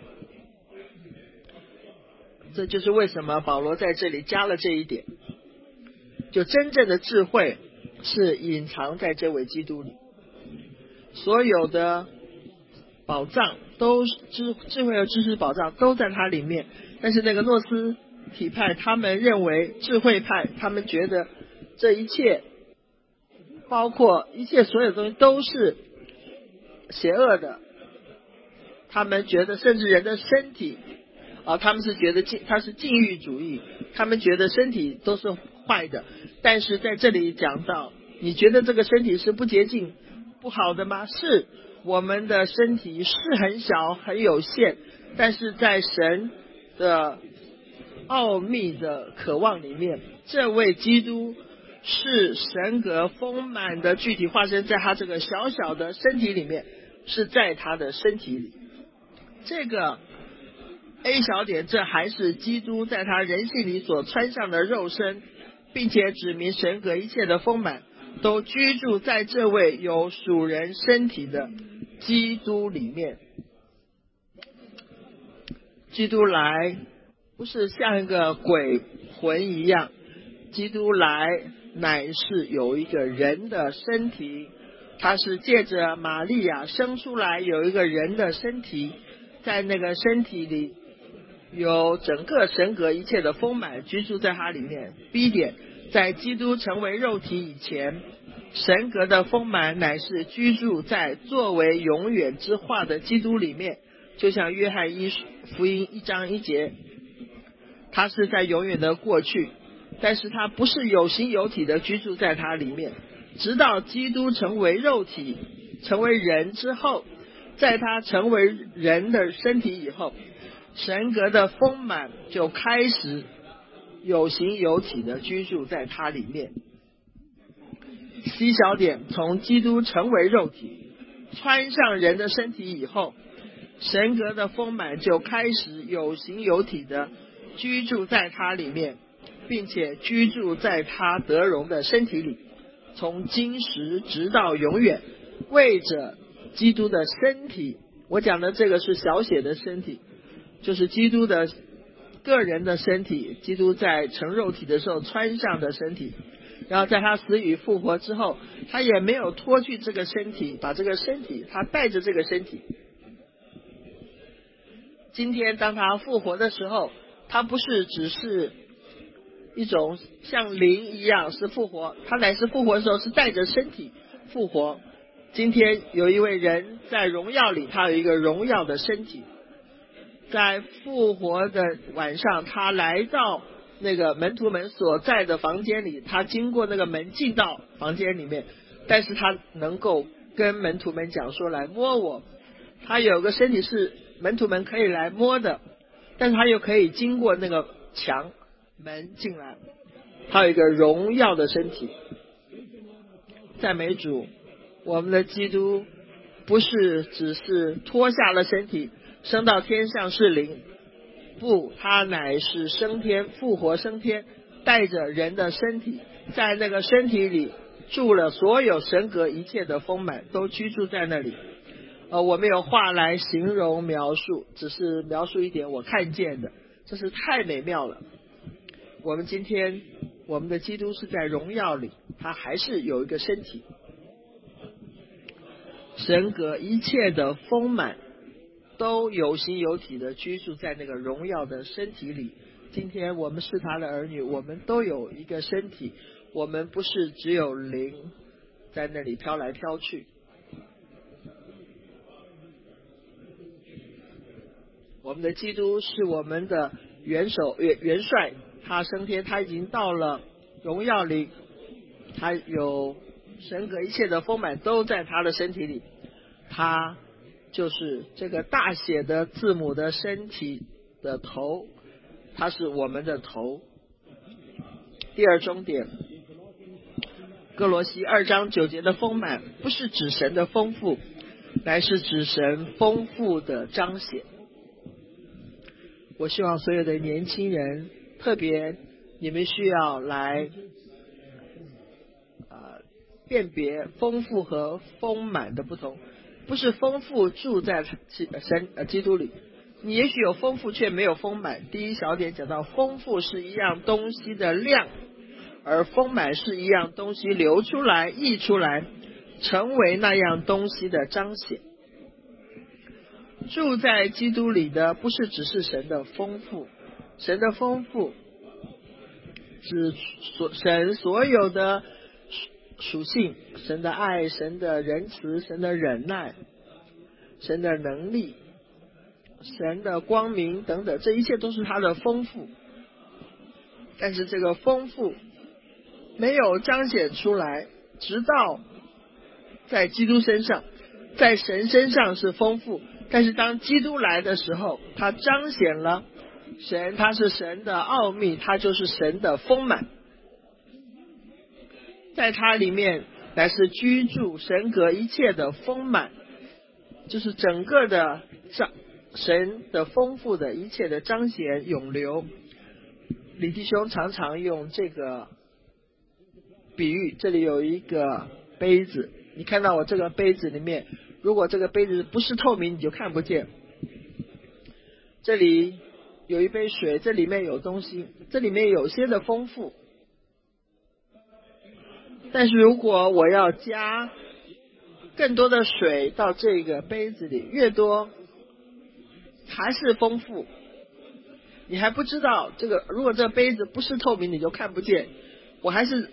S1: 这就是为什么保罗在这里加了这一点，就真正的智慧是隐藏在这位基督里，所有的宝藏都智慧和知识宝藏都在它里面。但是那个诺斯体派，他们认为智慧派，他们觉得这一切，包括一切所有的东西都是邪恶的，他们觉得甚至人的身体他们是觉得他是禁欲主义，他们觉得身体都是坏的。但是在这里讲到，你觉得这个身体是不洁净不好的吗？是，我们的身体是很小很有限，但是在神的奥秘的渴望里面，这位基督是神格丰满的具体化身，在他这个小小的身体里面，是在他的身体里。这个 A 小点，这还是基督在他人性里所穿上的肉身，并且指明神格一切的丰满都居住在这位有属人身体的基督里面。基督来不是像一个鬼魂一样，基督来乃是有一个人的身体，他是借着玛利亚生出来，有一个人的身体，在那个身体里有整个神格一切的丰满居住在他里面。 B 点，在基督成为肉体以前，神格的丰满乃是居住在作为永远之话的基督里面，就像约翰福音1章1节，他是在永远的过去，但是他不是有形有体的居住在他里面，直到基督成为肉体成为人之后，在他成为人的身体以后，神格的丰满就开始有形有体的居住在他里面。 C 小点，从基督成为肉体穿上人的身体以后，神格的丰满就开始有形有体的居住在他里面，并且居住在他得荣的身体里，从今时直到永远，为着基督的身体。我讲的这个是小写的身体，就是基督的个人的身体，基督在成肉体的时候穿上的身体，然后在他死与复活之后，他也没有脱去这个身体，把这个身体他带着这个身体。今天当他复活的时候，他不是只是一种像灵一样是复活，他乃是复活的时候是带着身体复活。今天有一位人在荣耀里，他有一个荣耀的身体，在复活的晚上，他来到那个门徒们所在的房间里，他经过那个门进到房间里面，但是他能够跟门徒们讲说，来摸我。他有个身体是门徒们可以来摸的，但是他又可以经过那个墙门进来，他有一个荣耀的身体。赞美主，我们的基督不是只是脱下了身体升到天上是灵，不，他乃是升天复活升天，带着人的身体，在那个身体里住了所有神格一切的丰满，都居住在那里。我没有话来形容描述，只是描述一点我看见的，这是太美妙了。我们今天我们的基督是在荣耀里，他还是有一个身体，神格一切的丰满都有形有体的居住在那个荣耀的身体里。今天我们是他的儿女，我们都有一个身体，我们不是只有灵在那里飘来飘去。我们的基督是我们的元帅，他升天，他已经到了荣耀里，他有神格一切的丰满都在他的身体里，他就是这个大写的字母的身体的头，他是我们的头。第二重点，哥罗西2章9节的丰满不是指神的丰富，乃是指神丰富的彰显。我希望所有的年轻人，特别你们需要来辨别丰富和丰满的不同。不是丰富住在基督里，你也许有丰富却没有丰满。第一小点讲到，丰富是一样东西的量，而丰满是一样东西流出来溢出来，成为那样东西的彰显。住在基督里的不是只是神的丰富，神的丰富指神所有的属性，神的爱，神的仁慈，神的忍耐，神的能力，神的光明等等，这一切都是他的丰富。但是这个丰富没有彰显出来，直到在基督身上，在神身上是丰富，但是当基督来的时候，他彰显了神，他是神的奥秘，他就是神的丰满，在他里面乃是居住神格一切的丰满，就是整个的神的丰富的一切的彰显永流。李弟兄常常用这个比喻，这里有一个杯子，你看到我这个杯子里面，如果这个杯子不是透明，你就看不见。这里有一杯水，这里面有东西，这里面有些的丰富，但是如果我要加更多的水到这个杯子里，越多还是丰富，你还不知道这个，如果这杯子不是透明，你就看不见，我还是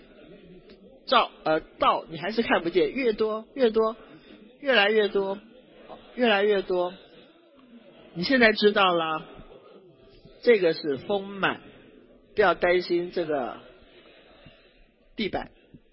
S1: 倒，你还是看不见，越多越多，越来越多，越来越多。你现在知道了，这个是丰满，不要担心这个地板。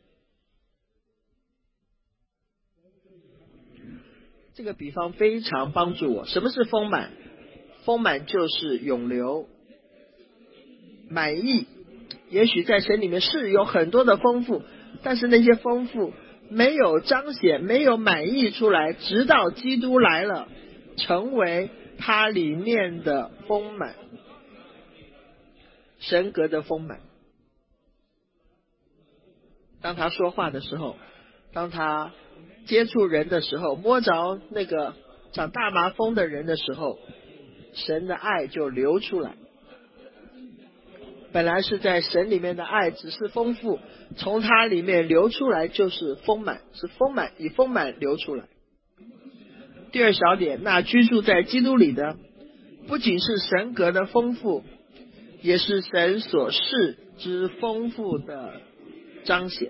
S1: 这个比方非常帮助我。什么是丰满？丰满就是永流，满意。也许在神里面是有很多的丰富，但是那些丰富没有彰显，没有满意出来，直到基督来了，成为它里面的丰满，神格的丰满。当他说话的时候，当他接触人的时候，摸着那个长大麻风的人的时候，神的爱就流出来。本来是在神里面的爱只是丰富，从它里面流出来就是丰满，是丰满，以丰满流出来。第二小点，那居住在基督里的不仅是神格的丰富，也是神所示之丰富的彰显。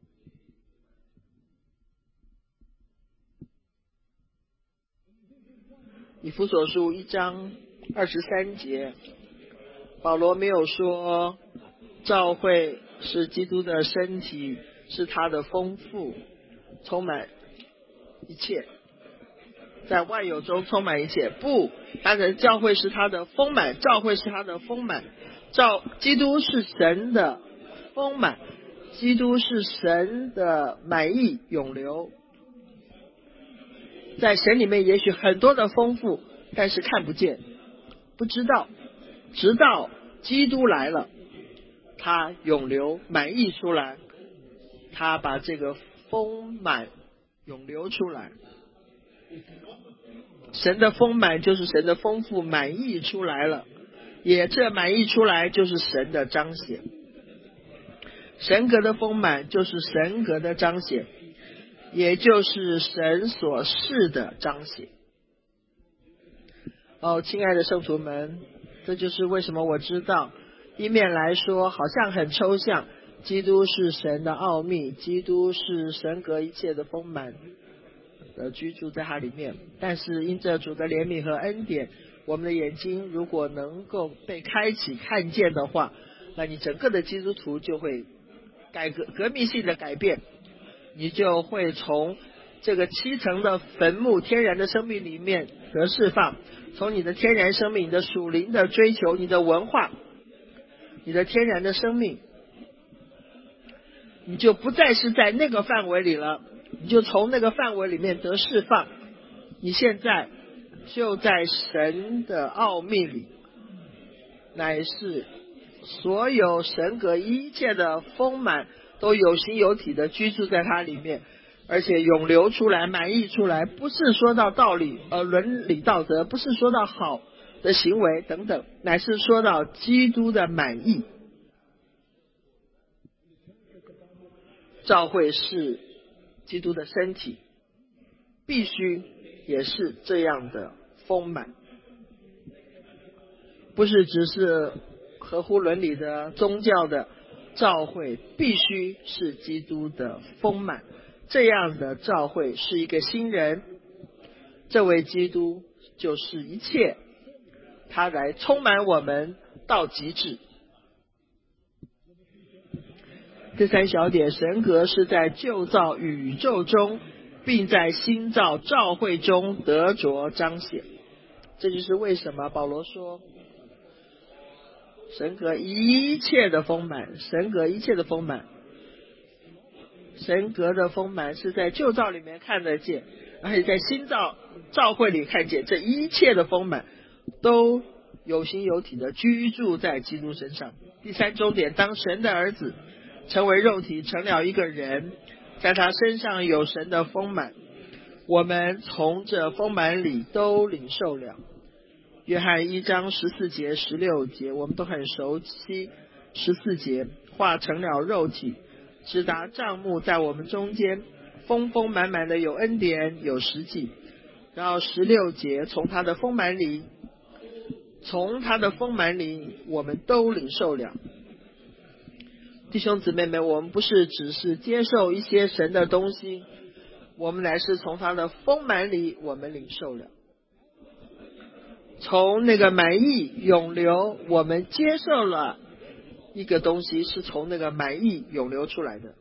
S1: 以弗所书1章23节，保罗没有说教会是基督的身体，是他的丰富，充满一切，在万有中充满一切。不，他的教会是他的丰满，教会是他的丰满，基督是神的丰满，基督是神的满意永流。在神里面也许很多的丰富，但是看不见，不知道，直到基督来了，他永流满溢出来，他把这个丰满永流出来。神的丰满就是神的丰富满溢出来了，也这满溢出来就是神的彰显。神格的丰满就是神格的彰显，也就是神所示的彰显。 哦，亲爱的圣徒们，这就是为什么我知道，一面来说好像很抽象，基督是神的奥秘，基督是神格一切的丰满居住在它里面，但是因着主的怜悯和恩典，我们的眼睛如果能够被开启看见的话，那你整个的基督徒就会革命性的改变，你就会从这个七层的坟墓天然的生命里面得释放，从你的天然生命，你的属灵的追求，你的文化，你的天然的生命，你就不再是在那个范围里了，你就从那个范围里面得释放，你现在就在神的奥秘里，乃是所有神格一切的丰满都有形有体的居住在它里面，而且涌流出来，满溢出来，不是说到道理伦理道德，不是说到好的行为等等，乃是说到基督的满溢。教会是基督的身体，必须也是这样的丰满，不是只是合乎伦理的宗教的教会，必须是基督的丰满。这样的教会是一个新人，这位基督就是一切，他来充满我们到极致。第三小点，神格是在旧造宇宙中，并在新造教会中得着彰显。这就是为什么保罗说神格一切的丰满，神格一切的丰满，神格的丰满是在旧造里面看得见，而且在新造教会里看见，这一切的丰满都有形有体的居住在基督身上。第三重点，当神的儿子成为肉体，成了一个人，在他身上有神的丰满，我们从这丰满里都领受了。约翰1章14节16节我们都很熟悉。14节，化成了肉体，直达帐幕在我们中间，丰丰满满的有恩典有实际。然后16节，从他的丰满里我们都领受了。弟兄姊妹们，我们不是只是接受一些神的东西，我们乃是从他的丰满里我们领受了，从那个满溢涌流，我们接受了一个东西，是从那个满溢涌流出来的。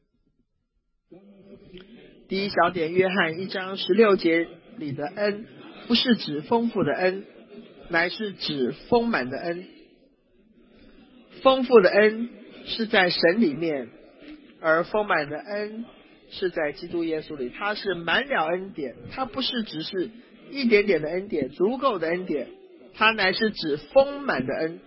S1: 第一小点，约翰1章16节里的恩，不是指丰富的恩，乃是指丰满的恩。丰富的恩是在神里面，而丰满的恩是在基督耶稣里，它是满了恩典，它不是只是一点点的恩典，足够的恩典，它乃是指丰满的恩。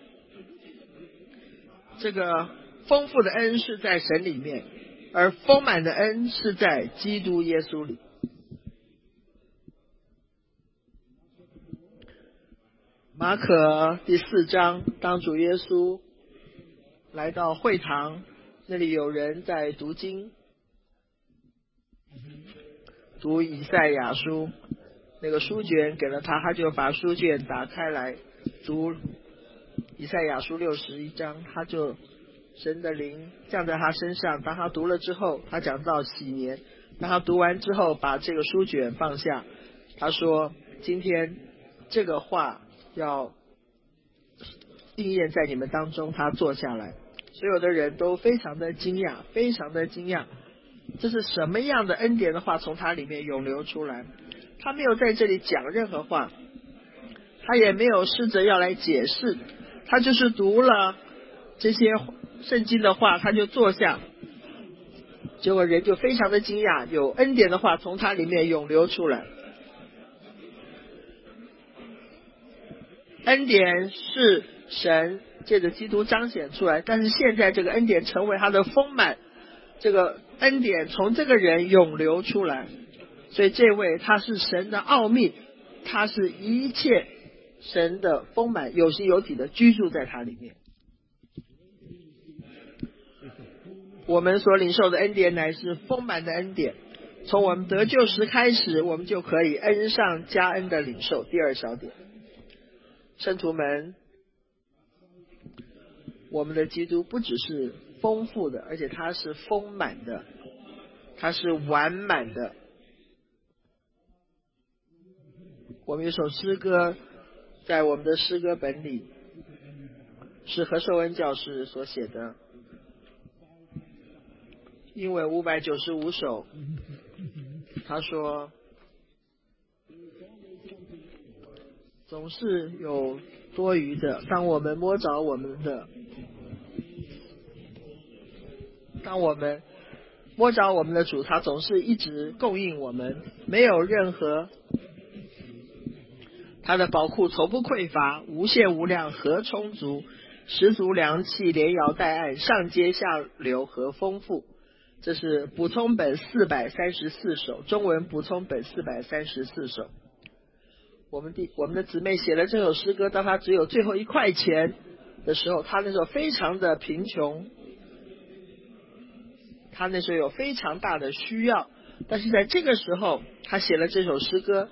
S1: 这个丰富的恩是在神里面，而丰满的恩是在基督耶稣里。马可第4章，当主耶稣来到会堂，那里有人在读经，读以赛亚书，那个书卷给了他，他就把书卷打开来读以赛亚书61章，他就神的灵降在他身上，当他读了之后，他讲到禧年，当他读完之后把这个书卷放下，他说今天这个话要应验在你们当中。他坐下来，所有的人都非常的惊讶，非常的惊讶，这是什么样的恩典的话从他里面涌流出来。他没有在这里讲任何话，他也没有试着要来解释，他就是读了这些圣经的话，他就坐下，结果人就非常的惊讶，有恩典的话从他里面涌流出来。恩典是神借着基督彰显出来，但是现在这个恩典成为他的丰满，这个恩典从这个人涌流出来，所以这位他是神的奥秘，他是一切神的丰满有形有体的居住在他里面。我们所领受的恩典乃是丰满的恩典，从我们得救时开始，我们就可以恩上加恩的领受。第二小点， 圣徒们，我们的基督不只是丰富的，而且它是丰满的，它是完满的。我们有首诗歌在我们的诗歌本里，是何寿恩教士所写的，因为595首，他说总是有多余的，当我们摸着我们的主，他总是一直供应我们，没有任何，他的宝库从不匮乏，无限无量和充足，十足良气连摇带按，上接下流和丰富。这是补充本434首，中文补充本434首。我们的姊妹写了这首诗歌，当他只有最后1块钱的时候，他那时候非常的贫穷，他那时候有非常大的需要，但是在这个时候他写了这首诗歌，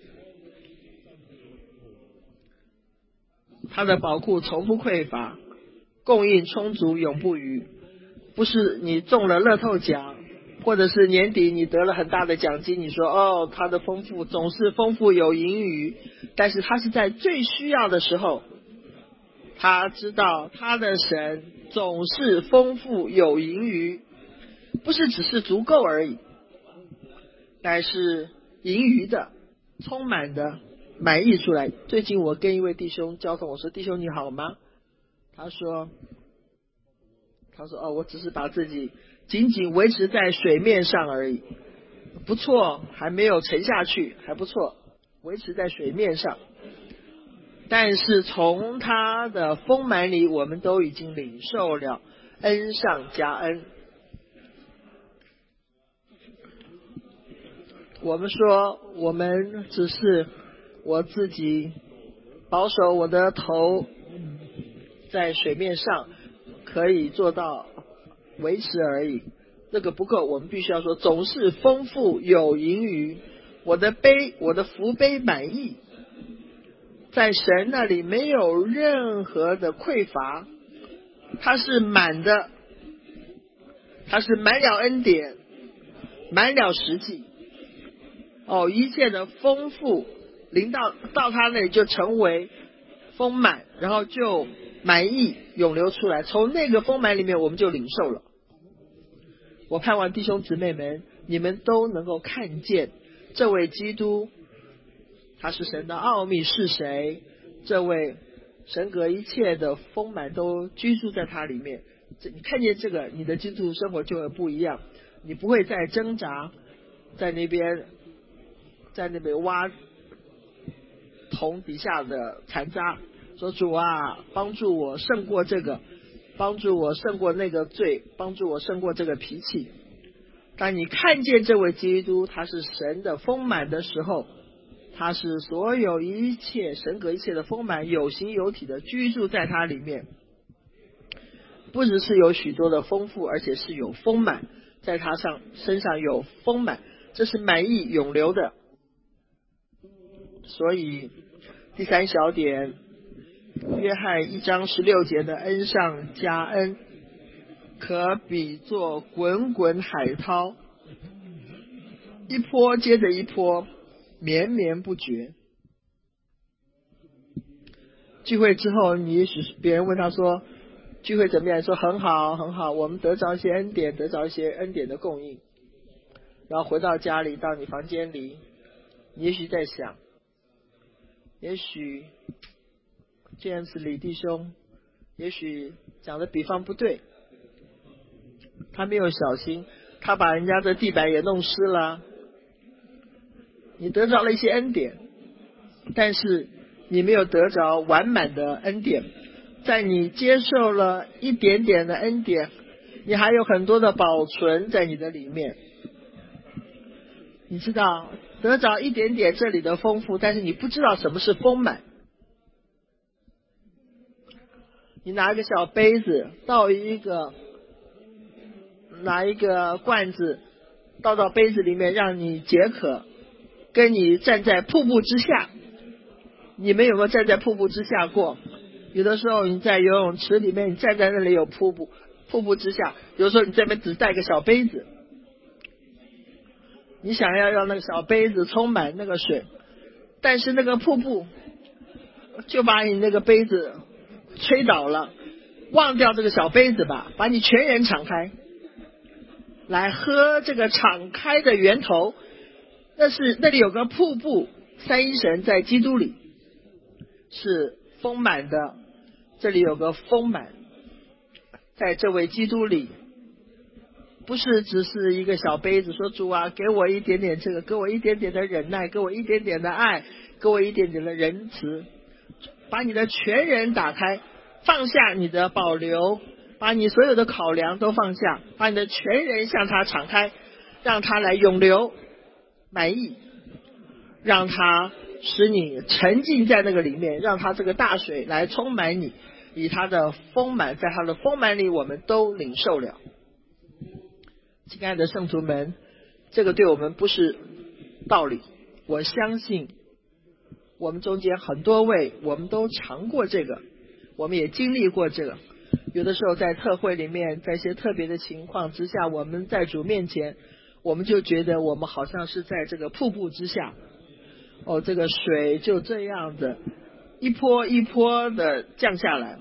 S1: 他的宝库从不匮乏，供应充足，永不渝。不是你中了乐透奖，或者是年底你得了很大的奖金，你说他的丰富总是丰富有盈余，但是他是在最需要的时候，他知道他的神总是丰富有盈余，不是只是足够而已，乃是盈余的，充满的，满溢出来。最近我跟一位弟兄交通，我说弟兄你好吗？他说我只是把自己仅仅维持在水面上而已，不错，还没有沉下去，还不错，维持在水面上。但是从他的丰满里，我们都已经领受了恩上加恩。我们说我们只是我自己保守我的头在水面上可以做到维持而已，这个不够，我们必须要说总是丰富有盈余，我的福杯满溢，在神那里没有任何的匮乏，它是满的，它是满了恩典，满了实际，一切的丰富临到他那里就成为丰满，然后就满溢涌流出来，从那个丰满里面我们就领受了。我盼望弟兄姊妹们，你们都能够看见这位基督，他是神的奥秘是谁，这位神格一切的丰满都居住在他里面。你看见这个，你的基督徒生活就会不一样，你不会再挣扎在那边挖桶底下的残渣，说主啊，帮助我胜过这个，帮助我胜过那个罪，帮助我胜过这个脾气。当你看见这位基督他是神的丰满的时候，他是所有一切神格一切的丰满，有形有体的居住在他里面，不只是有许多的丰富，而且是有丰满，在他身上有丰满，这是满溢涌流的。所以第3小点，约翰1章16节的恩上加恩，可比作滚滚海涛，一波接着一波，绵绵不绝。聚会之后，你也许别人问他说聚会怎么样，说很好很好，我们得着一些恩典，得着一些恩典的供应。然后回到家里，到你房间里，你也许在想，也许这样子李弟兄也许讲的比方不对，他没有小心，他把人家的地板也弄湿了。你得着了一些恩典，但是你没有得着完满的恩典。在你接受了一点点的恩典，你还有很多的保存在你的里面。你知道得着一点点这里的丰富，但是你不知道什么是丰满。你拿一个小杯子，拿一个罐子倒到杯子里面让你解渴，跟你站在瀑布之下， 你们有没有站在瀑布之下过？有的时候你在游泳池里面，你站在那里有瀑布之下，有的时候你这边只带个小杯子，你想要让那个小杯子充满那个水，但是那个瀑布就把你那个杯子吹倒了。忘掉这个小杯子吧，把你全人敞开来喝这个敞开的源头。那里有个瀑布，三一神在基督里是丰满的，这里有个丰满，在这位基督里不是只是一个小杯子，说主啊给我一点点这个，给我一点点的忍耐，给我一点点的爱，给我一点点的仁慈。把你的全人打开，放下你的保留，把你所有的考量都放下，把你的全人向他敞开，让他来永留满意，让他使你沉浸在那个里面，让他这个大水来充满你，以他的丰满，在他的丰满里我们都领受了。亲爱的圣徒们，这个对我们不是道理，我相信我们中间很多位我们都尝过这个，我们也经历过这个。有的时候在特会里面，在一些特别的情况之下，我们在主面前，我们就觉得我们好像是在这个瀑布之下，这个水就这样的一波一波的降下来，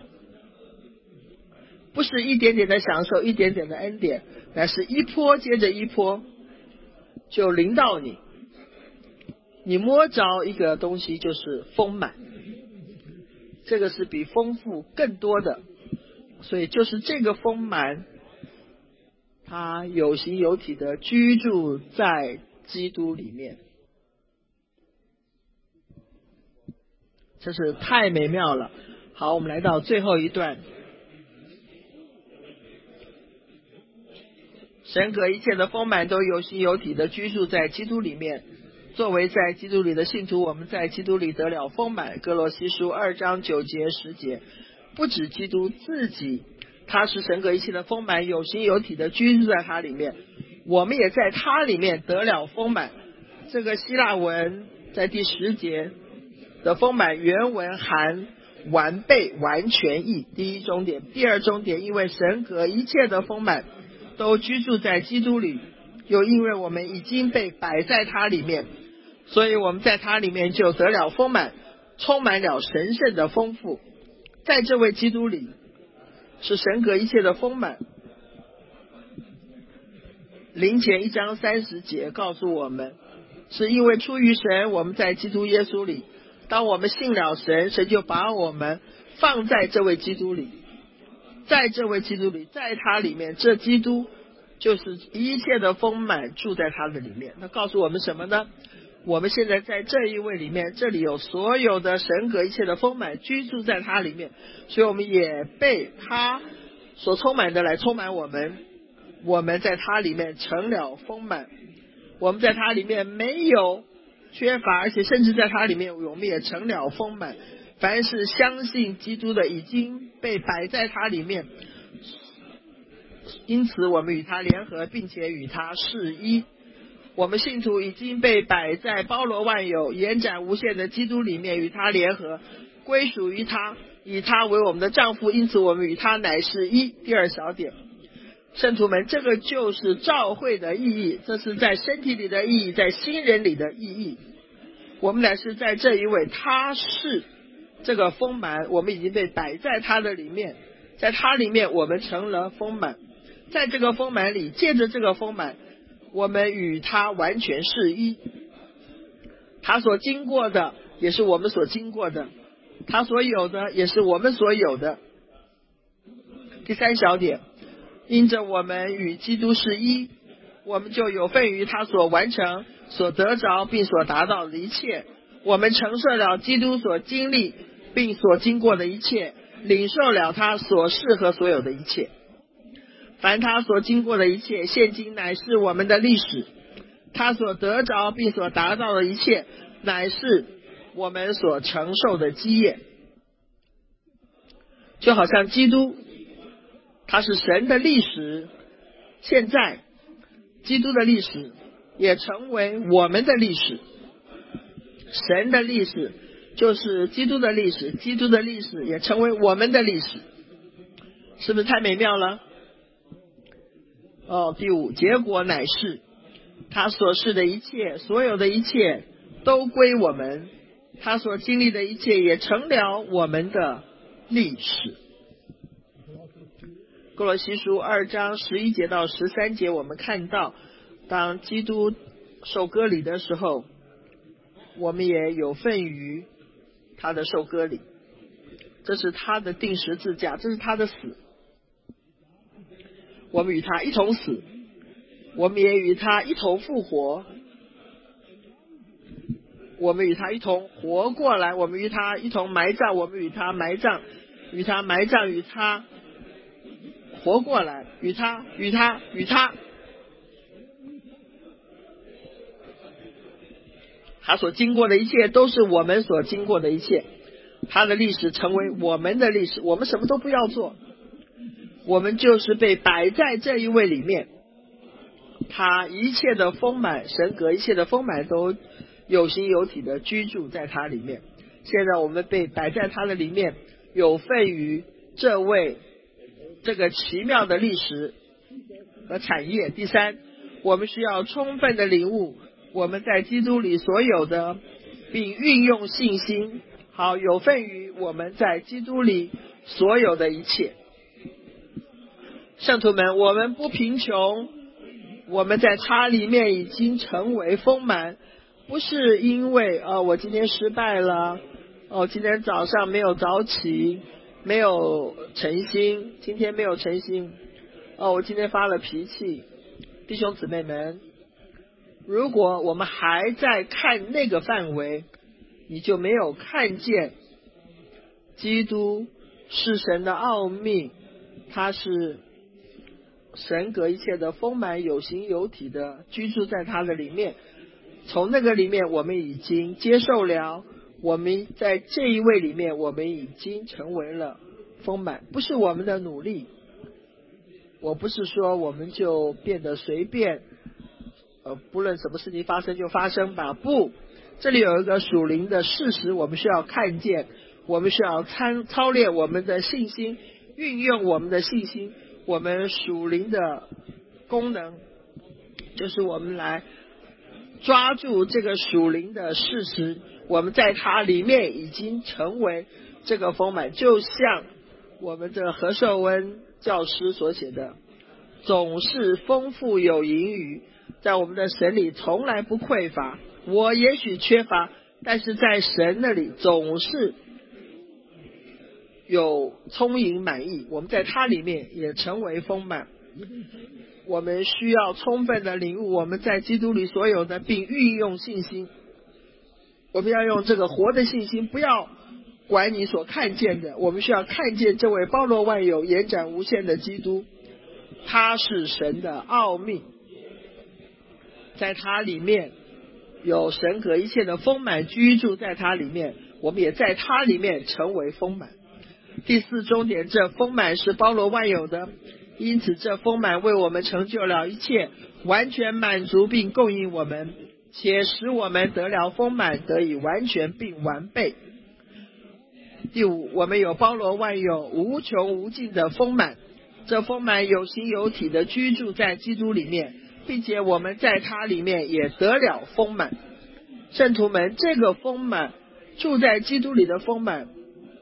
S1: 不是一点点的享受，一点点的恩典，乃是一波接着一波就临到你，你摸着一个东西就是丰满，这个是比丰富更多的，所以就是这个丰满，它有形有体的居住在基督里面，这是太美妙了。好，我们来到最后一段，神格一切的丰满都有形有体的居住在基督里面，作为在基督里的信徒，我们在基督里得了丰满。哥罗西书2章9节10节，不止基督自己，他是神格一切的丰满，有形有体的居住在他里面，我们也在他里面得了丰满。这个希腊文在第10节的丰满原文含完备完全意，第一重点。第二重点，因为神格一切的丰满都居住在基督里，又因为我们已经被摆在他里面，所以我们在他里面就得了丰满，充满了神圣的丰富。在这位基督里是神格一切的丰满。林前1章30节告诉我们，是因为出于神，我们在基督耶稣里，当我们信了神，神就把我们放在这位基督里，在这位基督里，在他里面，这基督就是一切的丰满住在他的里面。那告诉我们什么呢？我们现在在这一位里面，这里有所有的神格一切的丰满居住在他里面，所以我们也被他所充满的来充满我们，我们在他里面成了丰满，我们在他里面没有缺乏，而且甚至在他里面我们也成了丰满。凡是相信基督的已经被摆在他里面，因此我们与他联合，并且与他是一。我们信徒已经被摆在包罗万有延展无限的基督里面，与他联合，归属于他，以他为我们的丈夫，因此我们与他乃是一。第二小点，圣徒们，这个就是召会的意义，这是在身体里的意义，在新人里的意义。我们乃是在这一位，他是这个丰满，我们已经被摆在他的里面，在他里面我们成了丰满，在这个丰满里，借着这个丰满，我们与他完全是一。他所经过的也是我们所经过的，他所有的也是我们所有的。第三小点，因着我们与基督是一，我们就有份于他所完成、所得着并所达到的一切。我们承受了基督所经历并所经过的一切，领受了他所是和所有的一切。凡他所经过的一切，现今乃是我们的历史；他所得着并所达到的一切，乃是我们所承受的基业。就好像基督，他是神的历史，现在基督的历史也成为我们的历史。神的历史就是基督的历史，基督的历史也成为我们的历史，是不是太美妙了？第五，结果乃是他所示的一切，所有的一切都归我们，他所经历的一切也成了我们的历史。哥罗西书2章11节到13节，我们看到当基督受割礼的时候，我们也有份于他的受割礼，这是他的钉十字架，这是他的死，我们与他一同死，我们也与他一同复活，我们与他一同活过来，我们与他一同埋葬，我们与他埋葬，与他埋葬，与他活过来，与他他所经过的一切都是我们所经过的一切，他的历史成为我们的历史，我们什么都不要做，我们就是被摆在这一位里面，他一切的丰满，神格一切的丰满都有形有体的居住在他里面。现在我们被摆在他的里面，有份于这个奇妙的历史和产业。第三，我们需要充分的领悟我们在基督里所有的，并运用信心，好有份于我们在基督里所有的一切。圣徒们，我们不贫穷，我们在他里面已经成为丰满，不是因为我今天失败了，今天早上没有早起，没有诚心，今天没有诚心，我今天发了脾气。弟兄姊妹们，如果我们还在看那个范围，你就没有看见基督是神的奥秘，他是神格一切的丰满，有形有体的居住在他的里面。从那个里面我们已经接受了，我们在这一位里面我们已经成为了丰满，不是我们的努力，我不是说我们就变得随便，不论什么事情发生就发生吧，不，这里有一个属灵的事实，我们需要看见，我们需要操练我们的信心，运用我们的信心，我们属灵的功能，就是我们来抓住这个属灵的事实，我们在它里面已经成为这个丰满，就像我们的何寿恩教师所写的，总是丰富有盈余，在我们的神里从来不匮乏，我也许缺乏，但是在神那里总是有充盈满意，我们在他里面也成为丰满。我们需要充分的领悟我们在基督里所有的，并运用信心，我们要用这个活的信心，不要管你所看见的，我们需要看见这位包罗万有延展无限的基督，他是神的奥秘，在他里面有神格一切的丰满居住在他里面，我们也在他里面成为丰满。第四终点，这丰满是包罗万有的，因此这丰满为我们成就了一切，完全满足并供应我们，且使我们得了丰满，得以完全并完备。第五，我们有包罗万有无穷无尽的丰满，这丰满有形有体的居住在基督里面，并且我们在他里面也得了丰满。圣徒们，这个丰满，住在基督里的丰满，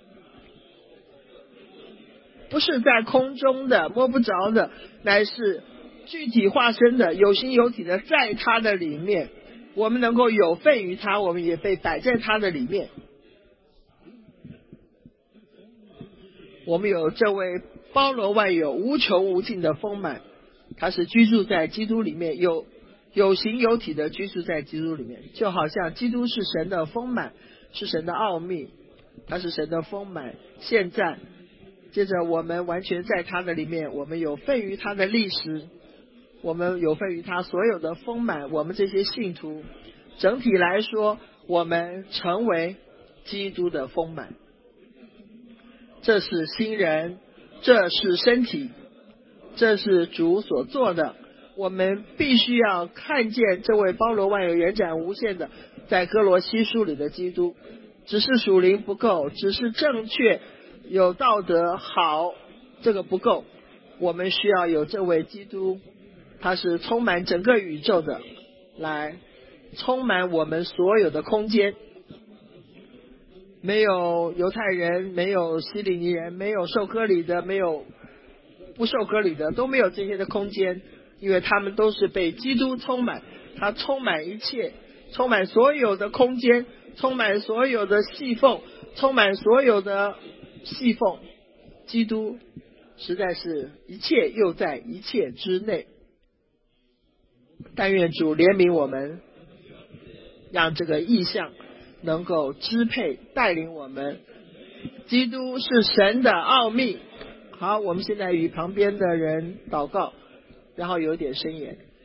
S1: 不是在空中的摸不着的，乃是具体化身的有形有体的在他的里面，我们能够有份于他，我们也被摆在他的里面。我们有这位包罗万有无穷无尽的丰满，他是居住在基督里面，有形有体的居住在基督里面，就好像基督是神的丰满，是神的奥秘，他是神的丰满。现在接着我们完全在他的里面，我们有份于他的历史，我们有份于他所有的丰满，我们这些信徒整体来说，我们成为基督的丰满。这是新人，这是身体，这是主所做的，我们必须要看见这位包罗万有延展无限的在哥罗西书里的基督， 只是属灵不够，只是正确有道德好，这个不够，我们需要有这位基督，他是充满整个宇宙的，来充满我们所有的空间。没有犹太人，没有希利尼人，没有受割礼的，没有不受割礼的，都没有这些的空间，因为他们都是被基督充满，他充满一切，充满所有的空间，充满所有的细缝，充满所有的细缝。基督实在是一切又在一切之内。但愿主怜悯我们，让这个意象能够支配带领我们。基督是神的奥秘。好，我们现在与旁边的人祷告，然后有点声言。